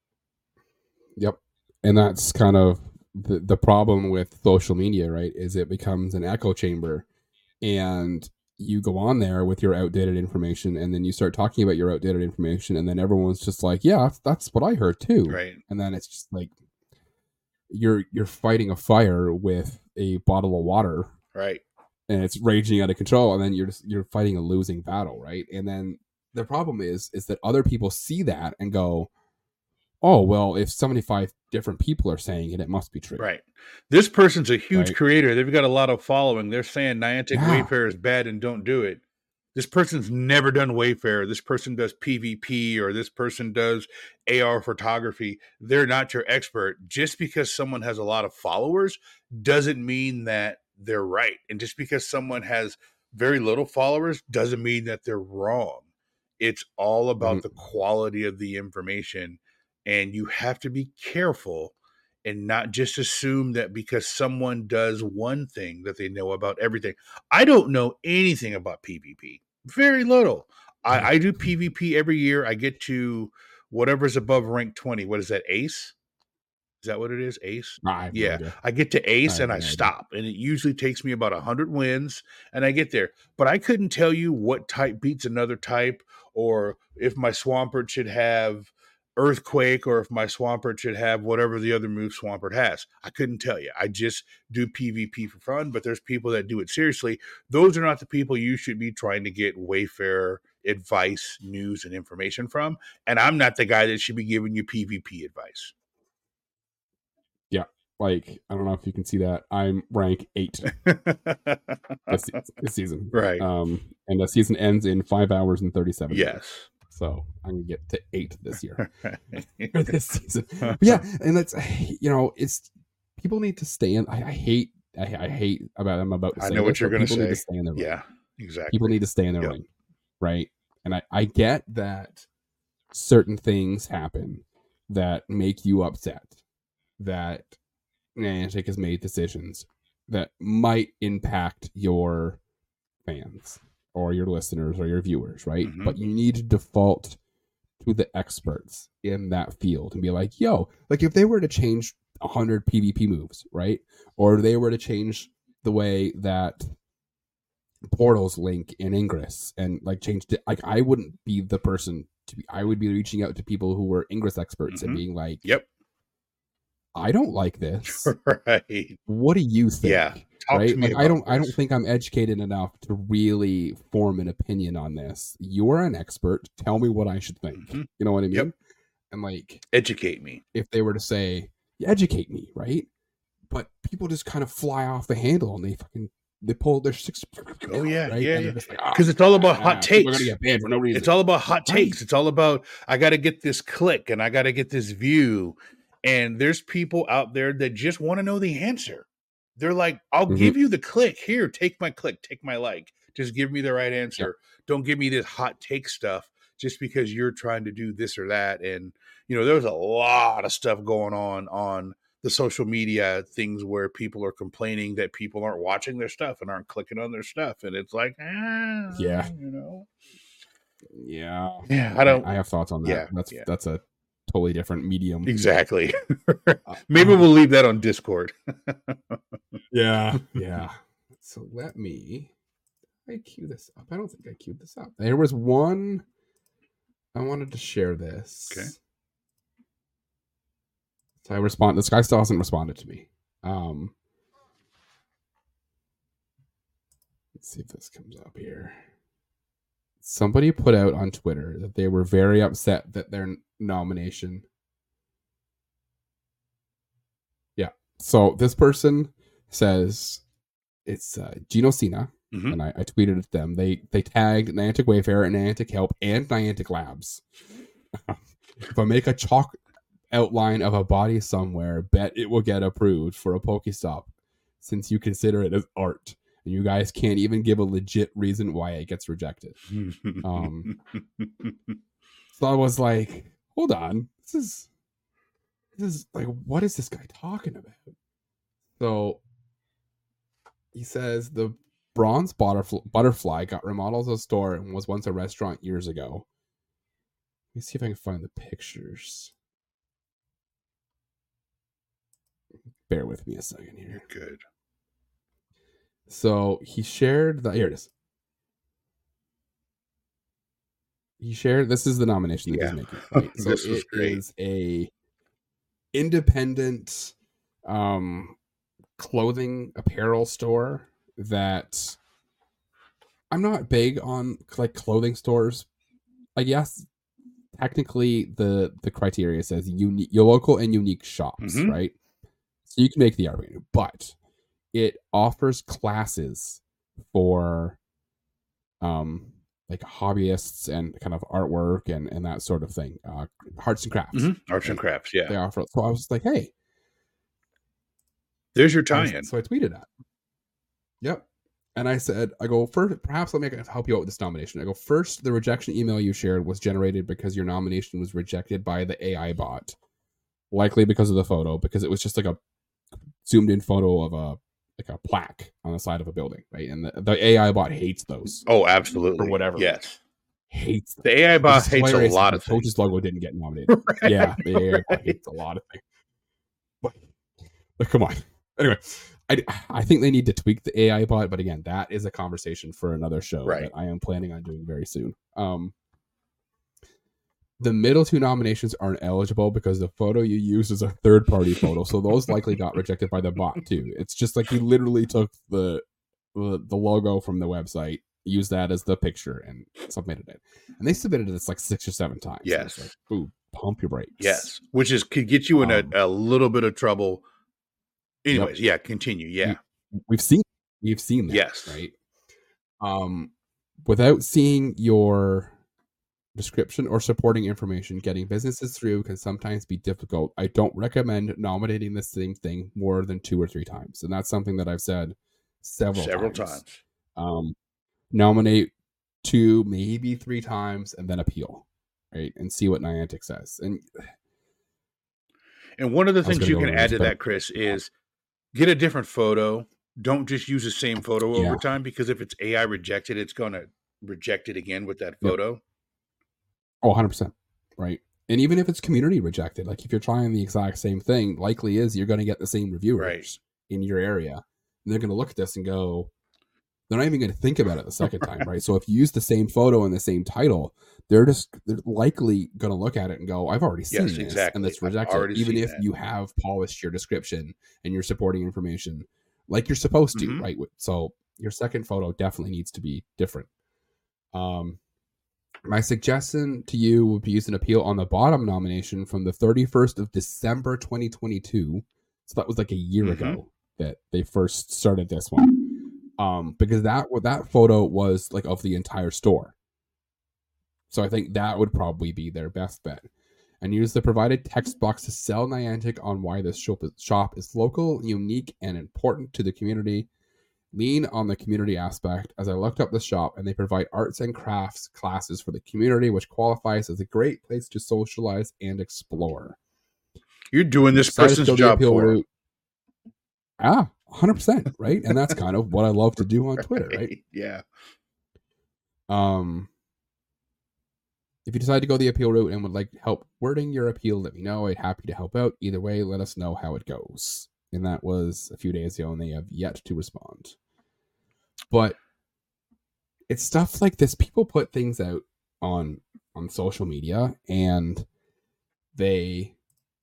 Yep. And that's kind of the, the problem with social media, right? Is it becomes an echo chamber, and you go on there with your outdated information, and then you start talking about your outdated information, and then everyone's just like, yeah, that's what I heard too. Right. And then it's just like you're you're fighting a fire with a bottle of water, Right. and it's raging out of control, and then you're just you're fighting a losing battle, right? And then the problem is is that other people see that and go, oh, well, if seventy-five different people are saying it, it must be true. Right. This person's a huge Right. creator. They've got a lot of following. They're saying Niantic Yeah. Wayfair is bad and don't do it. This person's never done Wayfair. This person does P V P, or this person does A R photography. They're not your expert. Just because someone has a lot of followers doesn't mean that they're right. And just because someone has very little followers doesn't mean that they're wrong. It's all about Mhm. the quality of the information, and you have to be careful and not just assume that because someone does one thing that they know about everything. I don't know anything about PvP. Very little. I, I do PvP every year. I get to whatever's above rank twenty. What is that, Ace? Is that what it is? Ace? I have no Yeah. idea. I get to I Ace have and I no idea. stop. And it usually takes me about one hundred wins and I get there. But I couldn't tell you what type beats another type, or if my Swampert should have Earthquake, or if my Swampert should have whatever the other move Swampert has. I couldn't tell you. I just do PvP for fun, but there's people that do it seriously. Those are not the people you should be trying to get Wayfarer advice, news, and information from. And I'm not the guy that should be giving you PvP advice. Like, I don't know if you can see that. I'm rank eight this, se- this season. Right. Um, and the season ends in five hours and thirty-seven minutes. Yes. So I'm gonna get to eight this year. Or this season. But yeah, and that's, you know, it's people need to stay in. I, I hate, I, I hate about I'm about to say I know what this, you're but going to people need say. to stay in their ring. Yeah, exactly. People need to stay in their Yep. ring, right? And I, I get that certain things happen that make you upset, that Niantic has made decisions that might impact your fans or your listeners or your viewers, right? Mhm. But you need to default to the experts in that field and be like, yo, like if they were to change one hundred PvP moves, right? Or they were to change the way that portals link in Ingress and like change it, like I wouldn't be the person to be, I would be reaching out to people who were Ingress experts Mhm. and being like, Yep. I don't like this. Right. What do you think? Yeah. Talk right? to me Like I about don't I don't this. think I'm educated enough to really form an opinion on this. You're an expert. Tell me what I should think. Mhm. You know what I mean? Yep. And like Educate me. if they were to say, educate me, right? But people just kind of fly off the handle and they fucking they pull their six. Oh, yeah, right? yeah, And yeah. they're just like, "Ah, Because it's all about ah, hot people are takes. gonna get banned for no reason. It's all about hot Right. takes. It's all about, I got to get this click and I got to get this view. And there's people out there that just want to know the answer. They're like, I'll Mhm. give you the click. Here, take my click, take my like. Just give me the right answer. Don't give me this hot take stuff just because you're trying to do this or that. And, you know, there's a lot of stuff going on on the social media things where people are complaining that people aren't watching their stuff and aren't clicking on their stuff. And it's like, ah, Yeah. you know. Yeah. Yeah, I don't. I have thoughts on that. Yeah, that's yeah. that's a totally different medium. Exactly. Uh, Maybe um, we'll leave that on Discord. Yeah. Yeah. So let me I queue this up. I don't think I queued this up. There was one I wanted to share this. Okay. So I respond this guy still hasn't responded to me. Um let's see if this comes up here. Somebody put out on Twitter that they were very upset that their nomination. Yeah. So this person says it's uh, Gino Cena, Mhm. and I, I tweeted at them. They they tagged Niantic Wayfarer and Niantic Help and Niantic Labs. If I make a chalk outline of a body somewhere, bet it will get approved for a Pokestop, since you consider it as art. And you guys can't even give a legit reason why it gets rejected. Um, So I was like, hold on. This is this is like, what is this guy talking about? So he says the bronze butterfly, butterfly got remodeled as a store and was once a restaurant years ago. Let me see if I can find the pictures. Bear with me a second here. You're good. So he shared the here it is. He shared this is the nomination that Yeah. he's making. Right? So This was it great. is a independent um clothing apparel store that I'm not big on like clothing stores. I guess technically the the criteria says unique your local and unique shops, Mhm. right? So you can make the argument, but it offers classes for um like hobbyists and kind of artwork and and that sort of thing, uh arts and crafts. Mhm. Arts and crafts. They Yeah. offer. So I was like, hey, There's your I was- tie-in. so I tweeted that. Yep. And I said, I go, first, perhaps let me help you out with this nomination. I go, first, the rejection email you shared was generated because your nomination was rejected by the A I bot. Likely because of the photo, because it was just like a zoomed in photo of a like a plaque on the side of a building, right? And the, the A I bot hates those. Oh, absolutely. For whatever. Yes. Hates them. The A I bot hates a lot of things. Coach's logo didn't get nominated. Right. Yeah, the A I bot hates a lot of things. But, but come on. Anyway, I, I think they need to tweak the A I bot, but again, that is a conversation for another show right. that I am planning on doing very soon. Um, the middle two nominations aren't eligible because the photo you used is a third-party photo, so those likely got rejected by the bot too. It's just like he literally took the the, the logo from the website, used that as the picture, and submitted it. And they submitted this like six or seven times. Yes. Like, ooh, pump your brakes. Yes, which is could get you in um, a, a little bit of trouble. Anyways, yep. yeah, continue. Yeah, we, we've seen we've seen that. Yes, right. Um, without seeing your description or supporting information, getting businesses through can sometimes be difficult. I don't recommend nominating the same thing more than two or three times, and that's something that I've said several several times. times. Um, nominate two, maybe three times, and then appeal, right, and see what Niantic says. And and one of the things you can add to that, Chris, is get a different photo. Don't just use the same photo yeah. over time, because if it's A I rejected, it's going to reject it again with that photo. Yep. Oh, one hundred percent. Right. And even if it's community rejected, like if you're trying the exact same thing, likely is you're going to get the same reviewers right. in your area. And they're going to look at this and go, they're not even going to think about it the second time, right? So if you use the same photo and the same title, they're just they're likely going to look at it and go, I've already seen yes, this, exactly. and it's rejected. Even if that. you have polished your description and your supporting information like you're supposed to, mm-hmm. right? So your second photo definitely needs to be different. Um, my suggestion to you would be use an appeal on the bottom nomination from the thirty-first of December twenty twenty-two. So that was like a year mm-hmm. ago that they first started this one. Um, because that that photo was like of the entire store. So I think that would probably be their best bet. And use the provided text box to sell Niantic on why this shop is, shop is local, unique, and important to the community. Lean on the community aspect, as I looked up the shop, and they provide arts and crafts classes for the community, which qualifies as a great place to socialize and explore. You're doing this person's job for route. Ah, one hundred percent, right? And that's kind of what I love to do on Twitter, right? right? Yeah. Um, if you decide to go the appeal route and would like help wording your appeal, let me know. I'd happy to help out. Either way, let us know how it goes. And that was a few days ago, and they have yet to respond. But it's stuff like this. People put things out on on social media, and they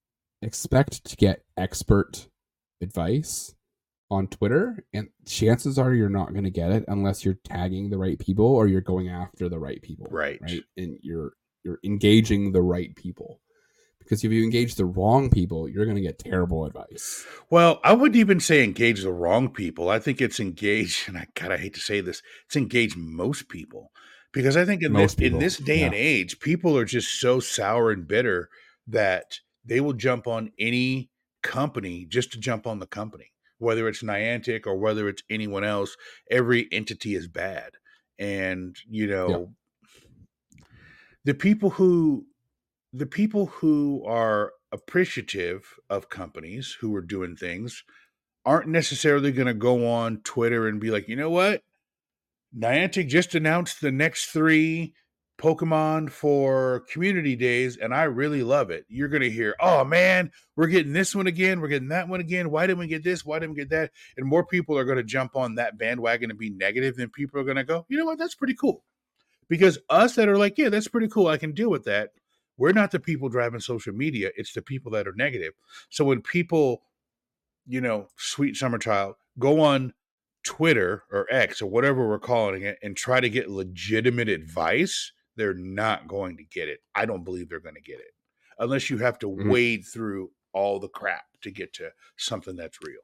expect to get expert advice on Twitter, and chances are you're not going to get it unless you're tagging the right people or you're going after the right people. Right. Right. And you're you're engaging the right people. Because if you engage the wrong people, you're going to get terrible advice. Well, I wouldn't even say engage the wrong people. I think it's engage, and I God, I hate to say this, it's engage most people. Because I think in most this people, in this day yeah. and age, people are just so sour and bitter that they will jump on any company just to jump on the company. Whether it's Niantic or whether it's anyone else, every entity is bad. And, you know, yeah. the people who the people who are appreciative of companies who are doing things aren't necessarily going to go on Twitter and be like, you know what? Niantic just announced the next three Pokemon for community days, and I really love it. You're going to hear, oh man, we're getting this one again. We're getting that one again. Why didn't we get this? Why didn't we get that? And more people are going to jump on that bandwagon and be negative than people are going to go, you know what? That's pretty cool. Because us that are like, yeah, that's pretty cool. I can deal with that. We're not the people driving social media. It's the people that are negative. So when people, you know, sweet summer child, go on Twitter or X or whatever we're calling it and try to get legitimate advice, they're not going to get it. I don't believe they're going to get it unless you have to mm-hmm. wade through all the crap to get to something that's real.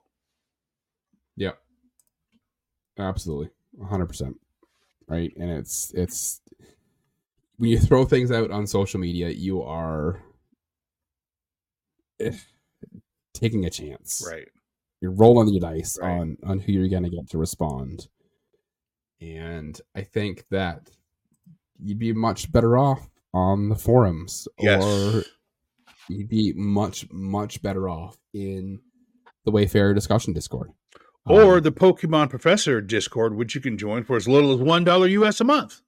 Yeah, absolutely. one hundred percent. Right. And it's, it's, when you throw things out on social media, you are taking a chance. Right. You're rolling the dice right. on, on who you're going to get to respond. And I think that you'd be much better off on the forums, Yes. or you'd be much, much better off in the Wayfarer discussion Discord. Or Um, the Pokemon Professor Discord, which you can join for as little as one dollar U S a month.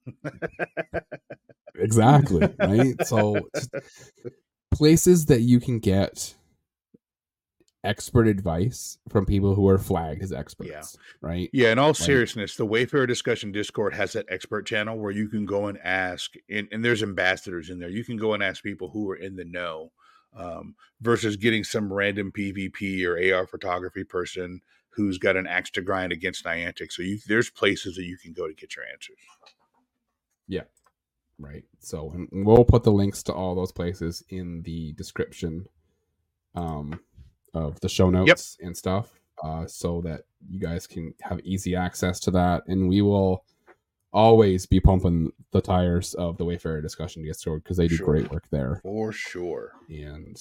exactly, right? So just places that you can get expert advice from people who are flagged as experts, Yeah. right? Yeah, in all seriousness, the Wayfarer Discussion Discord has that expert channel where you can go and ask, and, and there's ambassadors in there. You can go and ask people who are in the know, um, versus getting some random PvP or A R photography person who's got an axe to grind against Niantic. So you, there's places that you can go to get your answers. Yeah. Right. So, and we'll put the links to all those places in the description um, of the show notes and stuff, uh, so that you guys can have easy access to that. And we will always be pumping the tires of the Wayfarer Discussion Discord because they do Sure. great work there. For sure. And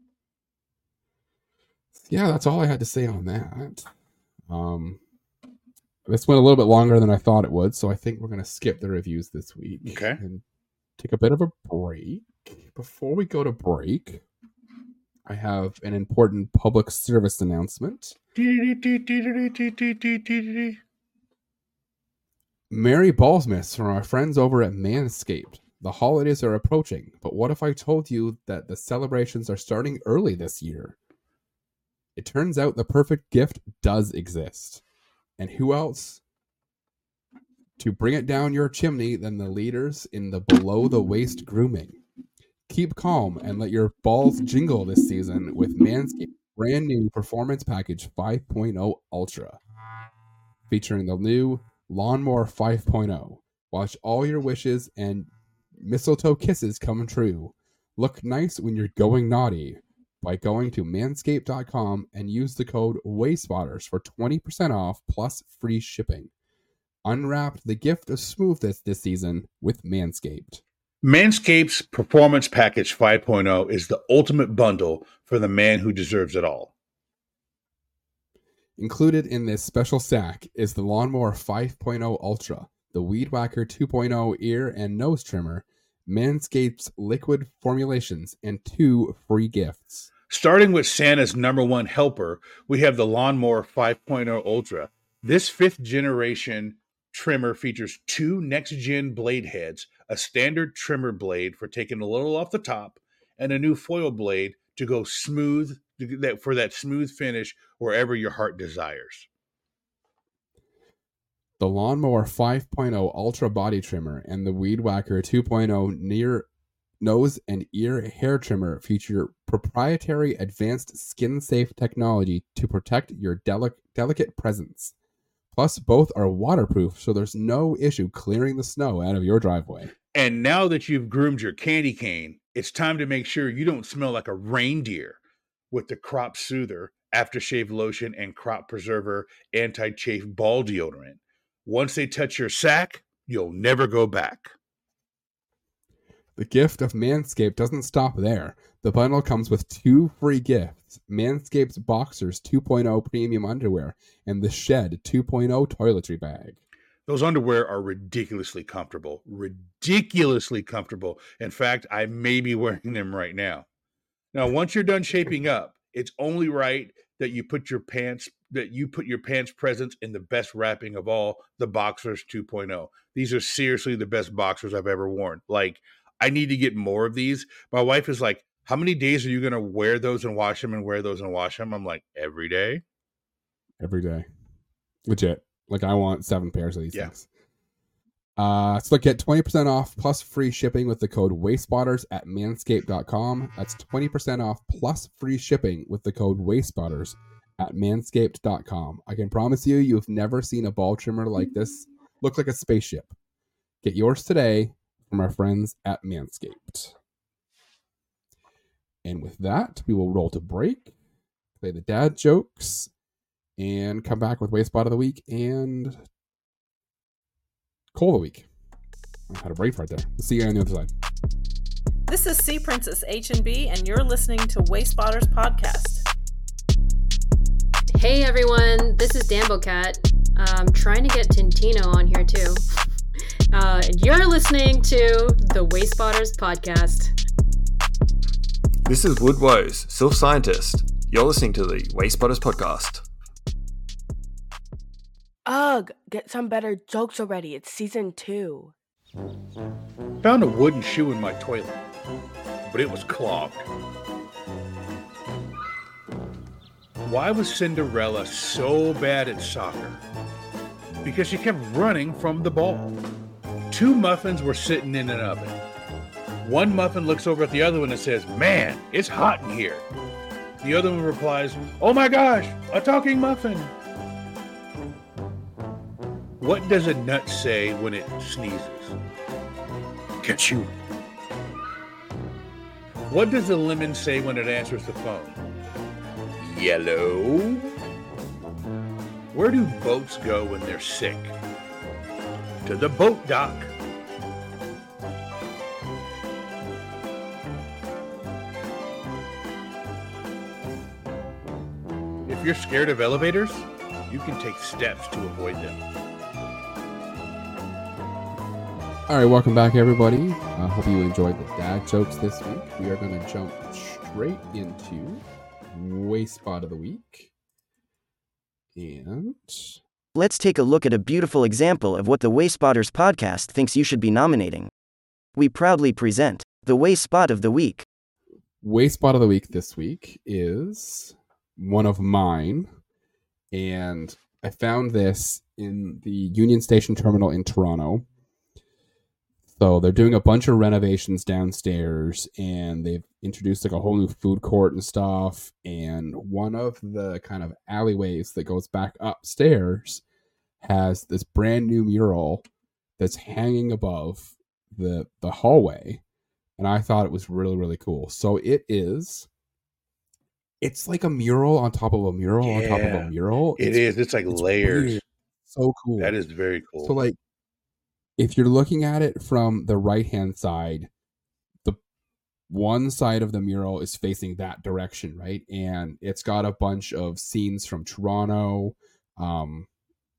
yeah, that's all I had to say on that. Um, this went a little bit longer than I thought it would, so I think we're going to skip the reviews this week. Okay. And take a bit of a break. Before we go to break, I have an important public service announcement. Merry Ballsmas from our friends over at Manscaped. The holidays are approaching, but what if I told you that the celebrations are starting early this year? It turns out the perfect gift does exist. And who else to bring it down your chimney than the leaders in the below-the-waist grooming? Keep calm and let your balls jingle this season with Manscaped's brand new Performance Package five point oh Ultra. Featuring the new Lawnmower five point oh. Watch all your wishes and mistletoe kisses come true. Look nice when you're going naughty by going to manscaped dot com and use the code WAYSPOTTERS for twenty percent off plus free shipping. Unwrap the gift of smoothness this season with Manscaped. Manscaped's Performance Package five point oh is the ultimate bundle for the man who deserves it all. Included in this special sack is the Lawnmower five point oh Ultra, the Weed Whacker two point oh ear and nose trimmer, Manscaped's liquid formulations, and two free gifts. Starting with Santa's number one helper, we have the Lawnmower five point oh Ultra. This fifth generation trimmer features two next-gen blade heads, a standard trimmer blade for taking a little off the top, and a new foil blade to go smooth for that smooth finish wherever your heart desires. The Lawnmower five point oh Ultra Body Trimmer and the Weed Whacker two point oh near nose and ear hair trimmer feature proprietary advanced skin-safe technology to protect your delic- delicate presence. Plus, both are waterproof, so there's no issue clearing the snow out of your driveway. And now that you've groomed your candy cane, it's time to make sure you don't smell like a reindeer with the Crop Soother, Aftershave Lotion, and Crop Preserver Anti-Chafe Ball Deodorant. Once they touch your sack, you'll never go back. The gift of Manscaped doesn't stop there. The bundle comes with two free gifts: Manscaped's Boxers two point oh Premium Underwear and the Shed two point oh Toiletry Bag. Those underwear are ridiculously comfortable. Ridiculously comfortable. In fact, I may be wearing them right now. Now, once you're done shaping up, it's only right that you put your pants that you put your pants presents in the best wrapping of all, the Boxers two point oh. These are seriously the best boxers I've ever worn. Like, I need to get more of these. My wife is like, how many days are you going to wear those and wash them and wear those and wash them? I'm like, every day. Every day. Legit. Like, I want seven pairs of these Yeah. things. Uh, so get twenty percent off plus free shipping with the code WAYSPOTTERS at manscaped dot com. That's twenty percent off plus free shipping with the code WAYSPOTTERS at manscaped dot com. I can promise you, you've never seen a ball trimmer like this look like a spaceship. Get yours today from our friends at Manscaped. And with that, we will roll to break, play the dad jokes, and come back with Waste Spot of the Week and Coal of the Week. I had a break right there. We'll see you on the other side. This is Sea Princess H and B, and you're listening to Waste Spotters Podcast. Hey everyone, this is Dambo Cat. I'm trying to get Tintino on here too. Uh, and you're listening to the Waste Spotters podcast. This is Wood Woes, Sylph Scientist. You're listening to the Waste Spotters podcast. Ugh, get some better jokes already. It's season two. Found a wooden shoe in my toilet, but it was clogged. Why was Cinderella so bad at soccer? Because she kept running from the ball. Two muffins were sitting in an oven. One muffin looks over at the other one and says, "Man, it's hot in here." The other one replies, "Oh my gosh, a talking muffin." What does a nut say when it sneezes? Get you. What does a lemon say when it answers the phone? Yellow. Where do boats go when they're sick? To the boat dock. If you're scared of elevators, you can take steps to avoid them. All right, welcome back, everybody. I hope you enjoyed the dad jokes this week. We are going to jump straight into Waste Spot of the Week. And let's take a look at a beautiful example of what the Waste Spotters podcast thinks you should be nominating. We proudly present the Waste Spot of the Week. Waste Spot of the Week this week is one of mine. And I found this in the Union Station Terminal in Toronto. So they're doing a bunch of renovations downstairs, and they've introduced like a whole new food court and stuff. And one of the kind of alleyways that goes back upstairs has this brand new mural that's hanging above the the hallway. And I thought it was really, really cool. So it is, it's like a mural on top of a mural yeah, on top of a mural. It it's, is. It's like it's layers. weird. So cool. That is very cool. So like, if you're looking at it from the right-hand side, the one side of the mural is facing that direction, right? And it's got a bunch of scenes from Toronto. Um,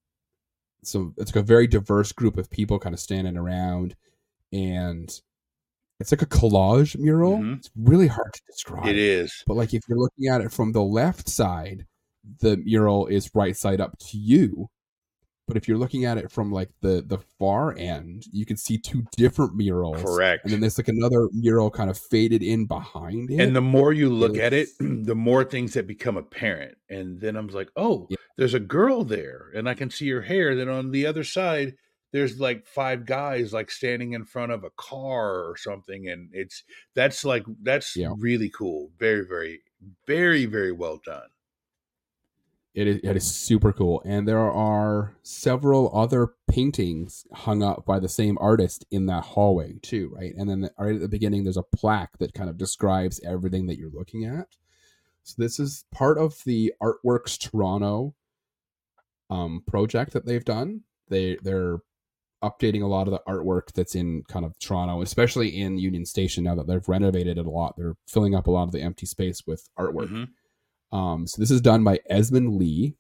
so it's like a very diverse group of people kind of standing around. And it's like a collage mural. Mm-hmm. It's really hard to describe. It is. But like if you're looking at it from the left side, the mural is right side up to you. But if you're looking at it from like the, the far end, you can see two different murals. Correct. And then there's like another mural kind of faded in behind it. And the more you look it's, at it, the more things that become apparent. And then I'm like, oh, yeah. There's a girl there and I can see her hair. Then on the other side, there's like five guys like standing in front of a car or something. And it's, that's like, that's yeah. really cool. Very, very, very, very well done. It is, it is super cool. And there are several other paintings hung up by the same artist in that hallway too, right? And then the, right at the beginning, there's a plaque that kind of describes everything that you're looking at. So this is part of the Artworks Toronto um, project that they've done. They, they're updating a lot of the artwork that's in kind of Toronto, especially in Union Station now that they've renovated it a lot. They're filling up a lot of the empty space with artwork. Mm-hmm. Um, so this is done by Esmond Lee.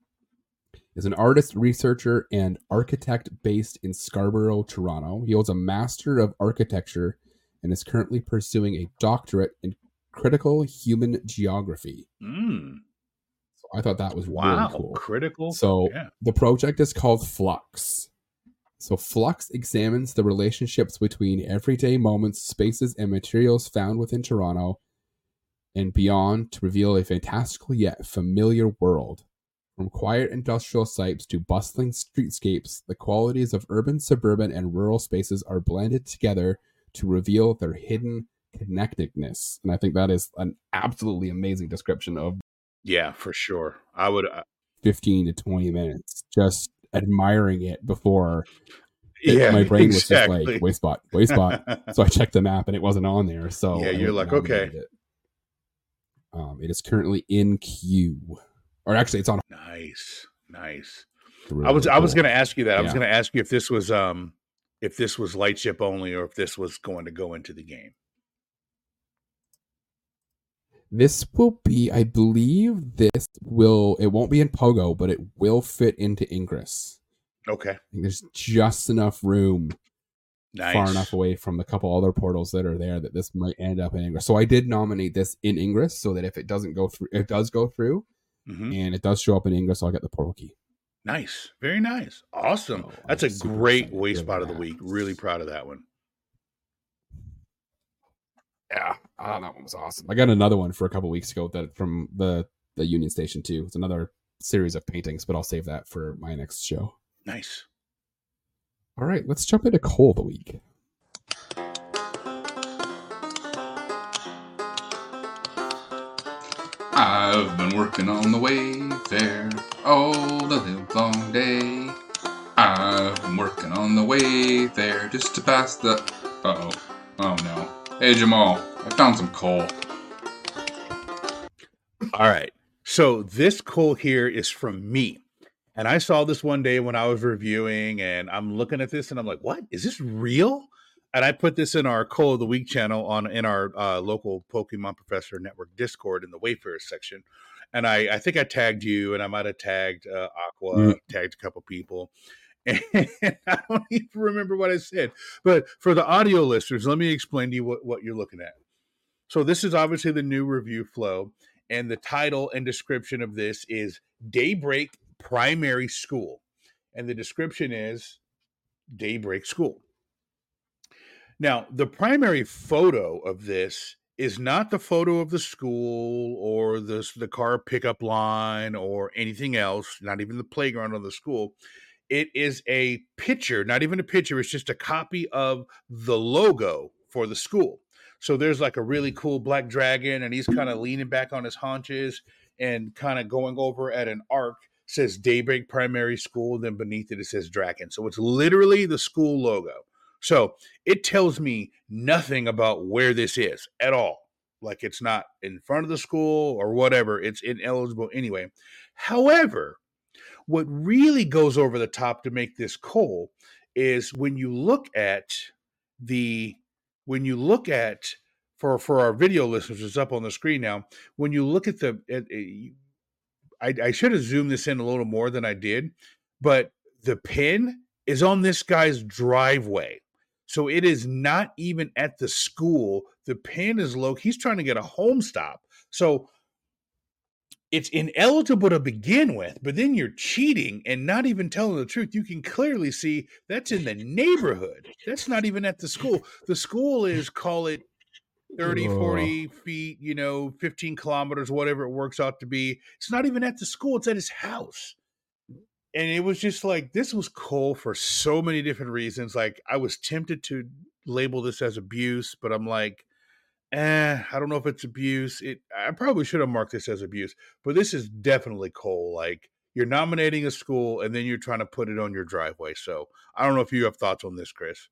Is an artist, researcher, and architect based in Scarborough, Toronto. He holds a Master of Architecture and is currently pursuing a doctorate in critical human geography. Mm. So I thought that was wow, really cool. Critical. So yeah. The project is called Flux. So Flux examines the relationships between everyday moments, spaces, and materials found within Toronto and beyond to reveal a fantastical yet familiar world. From quiet industrial sites to bustling streetscapes, the qualities of urban, suburban, and rural spaces are blended together to reveal their hidden connectedness. And I think that is an absolutely amazing description of yeah, for sure. I would uh... fifteen to twenty minutes just admiring it before it, yeah, my brain exactly. was just like, waste spot, waste spot. So I checked the map and it wasn't on there. So yeah, you're like, okay. It. Um, it is currently in queue, or actually, it's on. Nice, nice. Really I was cool. I was going to ask you that. I yeah. was going to ask you if this was um if this was Lightship only, or if this was going to go into the game. This will be, I believe, this will. It won't be in Pogo, but it will fit into Ingress. Okay. There's just enough room. Nice. Far enough away from the couple other portals that are there that this might end up in Ingress. So I did nominate this in Ingress so that if it doesn't go through, it does go through, mm-hmm. and it does show up in Ingress, I'll get the portal key. Nice. Very nice. Awesome. So That's I'm a super great excited waste for spot of the that. week. Really proud of that one. Yeah, oh, that one was awesome. I got another one for a couple weeks ago that from the the Union Station too. It's another series of paintings, but I'll save that for my next show. Nice. All right, let's jump into Coal of the Week. I've been working on the Wayfair all the live long day. I've been working on the Wayfair just to pass the... Uh-oh. Oh, no. Hey, Jamal, I found some coal. All right. So this coal here is from me. And I saw this one day when I was reviewing, and I'm looking at this, and I'm like, what? Is this real? And I put this in our Coal of the Week channel on in our uh, local Pokemon Professor Network Discord in the Wayfair section. And I, I think I tagged you, and I might have tagged uh, Aqua, mm. tagged a couple people. And I don't even remember what I said. But for the audio listeners, let me explain to you what, what you're looking at. So this is obviously the new review flow. And the title and description of this is Daybreak Primary School. And the description is Daybreak School. Now, the primary photo of this is not the photo of the school or the, the car pickup line or anything else, not even the playground of the school. It is a picture, not even a picture, it's just a copy of the logo for the school. So there's like a really cool black dragon, and he's kind of leaning back on his haunches and kind of going over at an arc, says Daybreak Primary School, then beneath it, it says Dragon. So it's literally the school logo. So it tells me nothing about where this is at all. Like it's not in front of the school or whatever. It's ineligible anyway. However, what really goes over the top to make this coal is when you look at the, when you look at, for, for our video listeners, it's up on the screen now. When you look at the, at, I, I should have zoomed this in a little more than I did, but the pin is on this guy's driveway. So it is not even at the school. The pin is low. He's trying to get a home stop. So it's ineligible to begin with, but then you're cheating and not even telling the truth. You can clearly see that's in the neighborhood. That's not even at the school. The school is, call it thirty, forty feet, you know, fifteen kilometers, whatever it works out to be. It's not even at the school. It's at his house. And it was just like, this was cool for so many different reasons. Like, I was tempted to label this as abuse, but I'm like, eh, I don't know if it's abuse. It, I probably should have marked this as abuse, but this is definitely cool. Like, you're nominating a school and then you're trying to put it on your driveway. So I don't know if you have thoughts on this, Chris.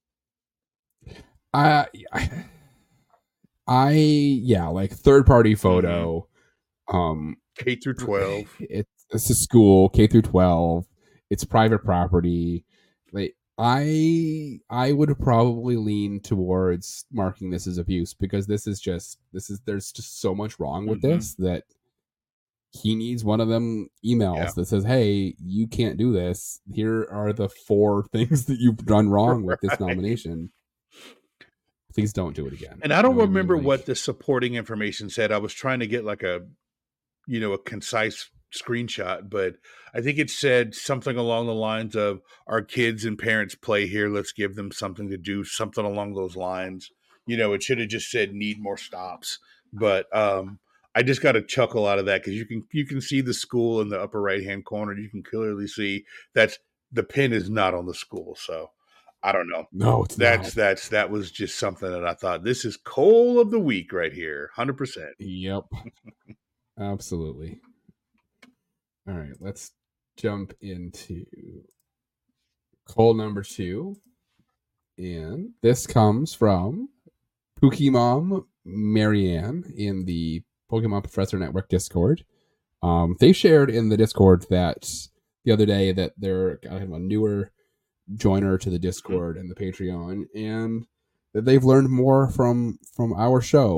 Uh, I, I yeah, like third party photo. Mm-hmm. Um, K through twelve. It's it's a school, K through twelve. It's private property. Like I I would probably lean towards marking this as abuse because this is just this is there's just so much wrong with mm-hmm. this that he needs one of them emails yeah. that says, hey, you can't do this. Here are the four things that you've done wrong right. with this nomination. Please don't do it again. And I don't you know remember what, I mean? like, what the supporting information said. I was trying to get like a, you know, a concise screenshot, but I think it said something along the lines of our kids and parents play here. Let's give them something to do, something along those lines. You know, it should have just said need more stops. But um, I just got a chuckle out of that because you can you can see the school in the upper right hand corner. You can clearly see that the pin is not on the school. So I don't know. No, it's that's not. that's that was just something that I thought this is coal of the week right here, one hundred percent. Yep, absolutely. All right, let's jump into coal number two, and this comes from Pokemon Marianne in the Pokemon Professor Network Discord. Um, they shared in the Discord that the other day that they're kind of a newer joiner to the Discord and the Patreon, and that they've learned more from from our show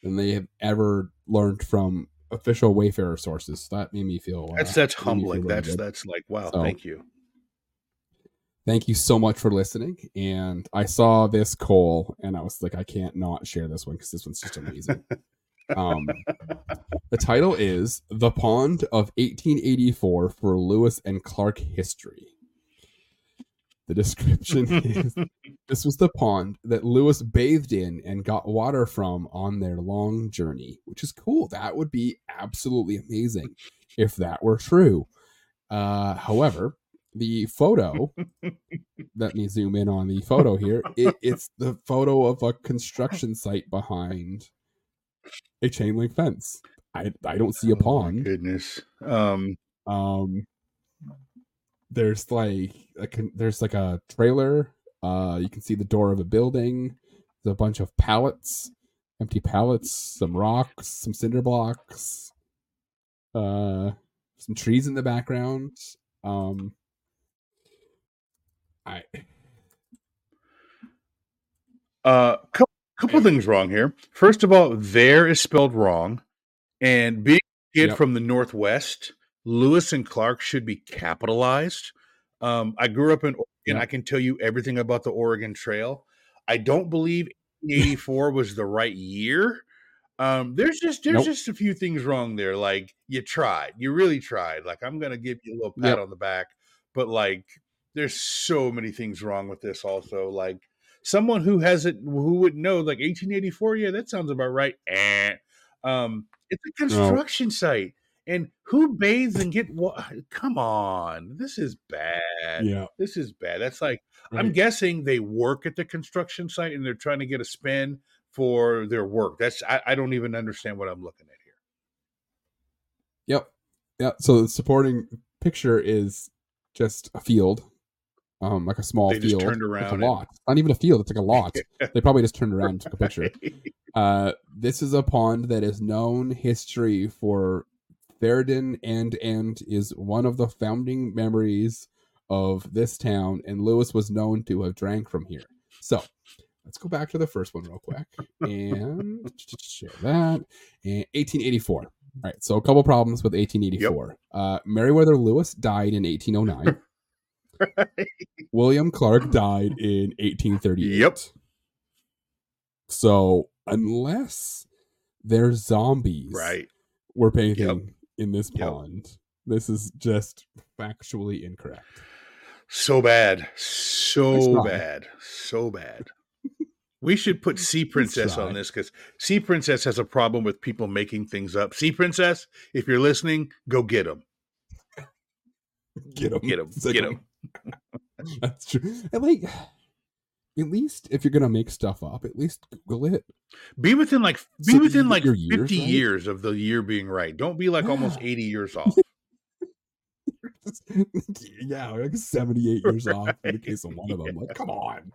than they have ever learned from official Wayfarer sources. So that made me feel uh, That's that's made me feel humbling. really That's good. that's like wow. So- Thank you. Thank you so much for listening. And I saw this, Cole, and I was like, I can't not share this one because this one's just amazing. um, the title is The Pond of eighteen eighty-four for Lewis and Clark History. The description is, this was the pond that Lewis bathed in and got water from on their long journey, which is cool. That would be absolutely amazing if that were true. Uh, however, the photo, let me zoom in on the photo here. It, it's the photo of a construction site behind a chain link fence. I I don't see a Oh, my pond. goodness. Um, Um, there's like a, con- there's like a trailer. Uh, you can see the door of a building. There's a bunch of pallets, empty pallets, some rocks, some cinder blocks, uh, some trees in the background. Um, I uh, couple, couple things wrong here. First of all, there is spelled wrong, and being a kid Yep. from the Northwest, Lewis and Clark should be capitalized. Um, I grew up in Oregon. Yep. I can tell you everything about the Oregon Trail. I don't believe eighteen eighty-four was the right year. Um, there's just there's Nope. just a few things wrong there. Like you tried, you really tried. Like I'm gonna give you a little pat Yep. on the back, but like there's so many things wrong with this. Also, like someone who hasn't who would know, like eighteen eighty-four. Yeah, that sounds about right. Eh. Um, it's a construction site, and who bathes and get what? Come on, this is bad. yeah. This is bad. That's like I'm Right. guessing they work at the construction site and they're trying to get a spin for their work. That's I, I don't even understand what I'm looking at here. Yep. Yeah. So the supporting picture is just a field, um, like a small They just field, turned like around a and- lot. Not even a field; it's like a lot. They probably just turned around and took a picture. Uh, this is a pond that is known history for Ferden and and is one of the founding memories of this town, and Lewis was known to have drank from here. So let's go back to the first one real quick and share that. And eighteen eighty-four. All right, so a couple problems with eighteen eighty-four. Uh, Meriwether Lewis died in eighteen oh nine. William Clark died in eighteen thirty-eight. Yep. So unless they're zombies, Right. we're bathing Yep. in this Yep. pond. This is just factually incorrect. So bad. Nice So try. bad. So bad. We should put Sea Princess try. on this because Sea Princess has a problem with people making things up. Sea Princess, if you're listening, go get them. Get him. Get 'em, get 'em. That's true. And like, at least if you're gonna make stuff up, at least Google it. Be within like be So that you within get like your years fifty right? years of the year being right. Don't be like almost Yeah. eighty years off. Yeah, like seventy-eight years off in the case of one of them. Like, come on.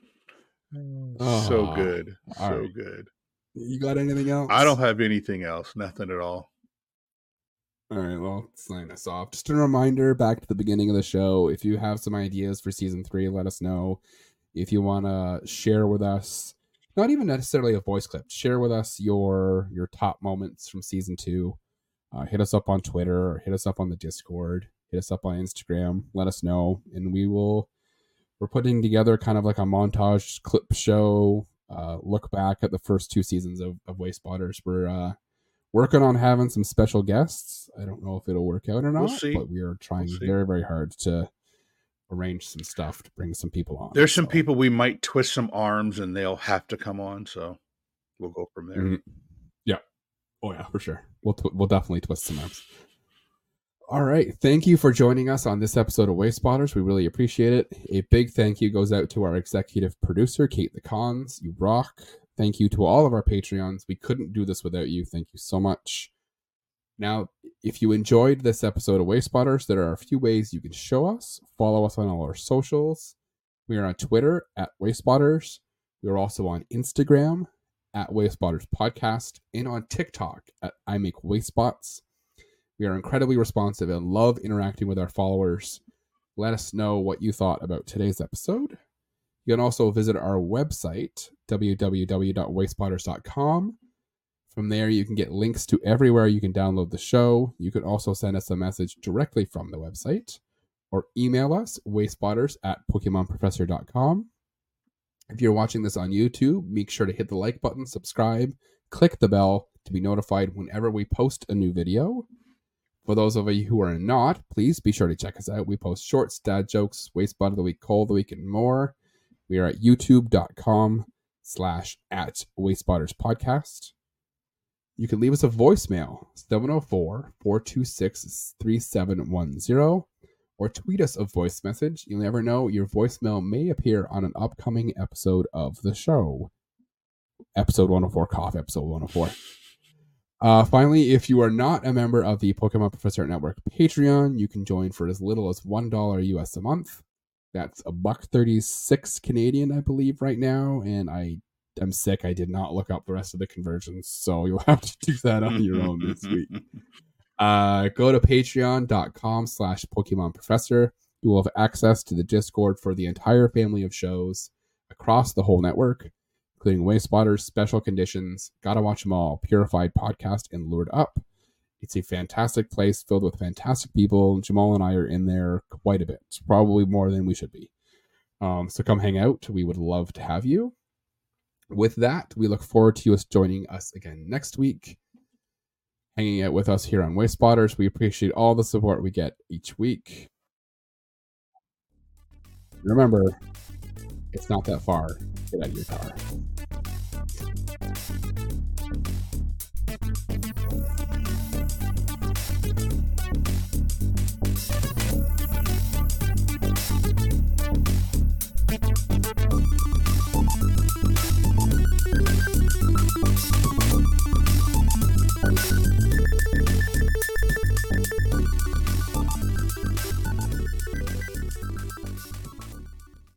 So Ah, good. all So right. good. You got anything else? I don't have anything else. Nothing at all. All right, well, let's sign us off. Just a reminder back to the beginning of the show. If you have some ideas for season three, let us know. If you want to share with us, not even necessarily a voice clip, share with us your your top moments from season two. Uh, hit us up on Twitter or hit us up on the Discord. Hit us up on Instagram. Let us know, and we will. We're putting together kind of like a montage clip show. Uh, look back at the first two seasons of, of Waste Spotters. We're uh, working on having some special guests. I don't know if it'll work out or not, We'll see. but we are trying We'll see. very, very hard to arrange some stuff to bring some people on. There's some So, people we might twist some arms and they'll have to come on. So we'll go from there. mhm. Yeah. Oh yeah, for sure. We'll tw- we'll definitely twist some arms. All right. Thank you for joining us on this episode of Waste Spotters. We really appreciate it. A big thank you goes out to our executive producer, Kate the Cons. You rock. Thank you to all of our Patreons. We couldn't do this without you. Thank you so much. Now, if you enjoyed this episode of Waste Spotters, there are a few ways you can show us. Follow us on all our socials. We are on Twitter at Waste Spotters. We are also on Instagram at Waste Spotters Podcast and on TikTok at I Make Waste Spots. We are incredibly responsive and love interacting with our followers. Let us know what you thought about today's episode. You can also visit our website, w w w dot waste spotters dot com, From there, you can get links to everywhere you can download the show. You could also send us a message directly from the website or email us, wayspotters at pokemon professor dot com. If you're watching this on YouTube, make sure to hit the like button, subscribe, click the bell to be notified whenever we post a new video. For those of you who are not, please be sure to check us out. We post shorts, dad jokes, Wastebot of the Week, Call of the Week, and more. We are at youtube.com slash at Wastespotters Podcast. You can leave us a voicemail, seven oh four, four two six, three seven one zero, or tweet us a voice message. You never know, your voicemail may appear on an upcoming episode of the show. Episode one oh four, cough, episode one oh four. Uh, finally, if you are not a member of the Pokemon Professor Network Patreon, you can join for as little as one dollar U S a month. That's a buck thirty-six Canadian, I believe, right now, and I I'm sick. I did not look up the rest of the conversions, so you'll have to do that on your own this week. Uh, go to patreon.com slash Pokemon Professor. You will have access to the Discord for the entire family of shows across the whole network, including Wastespotters, Special Conditions, Gotta Watch 'Em All, Purified Podcast, and Lured Up. It's a fantastic place filled with fantastic people. Jamal and I are in there quite a bit, probably more than we should be. Um, so come hang out. We would love to have you. With that, we look forward to you joining us again next week, hanging out with us here on Wastespotters. We appreciate all the support we get each week. Remember, it's not that far. Get out of your car.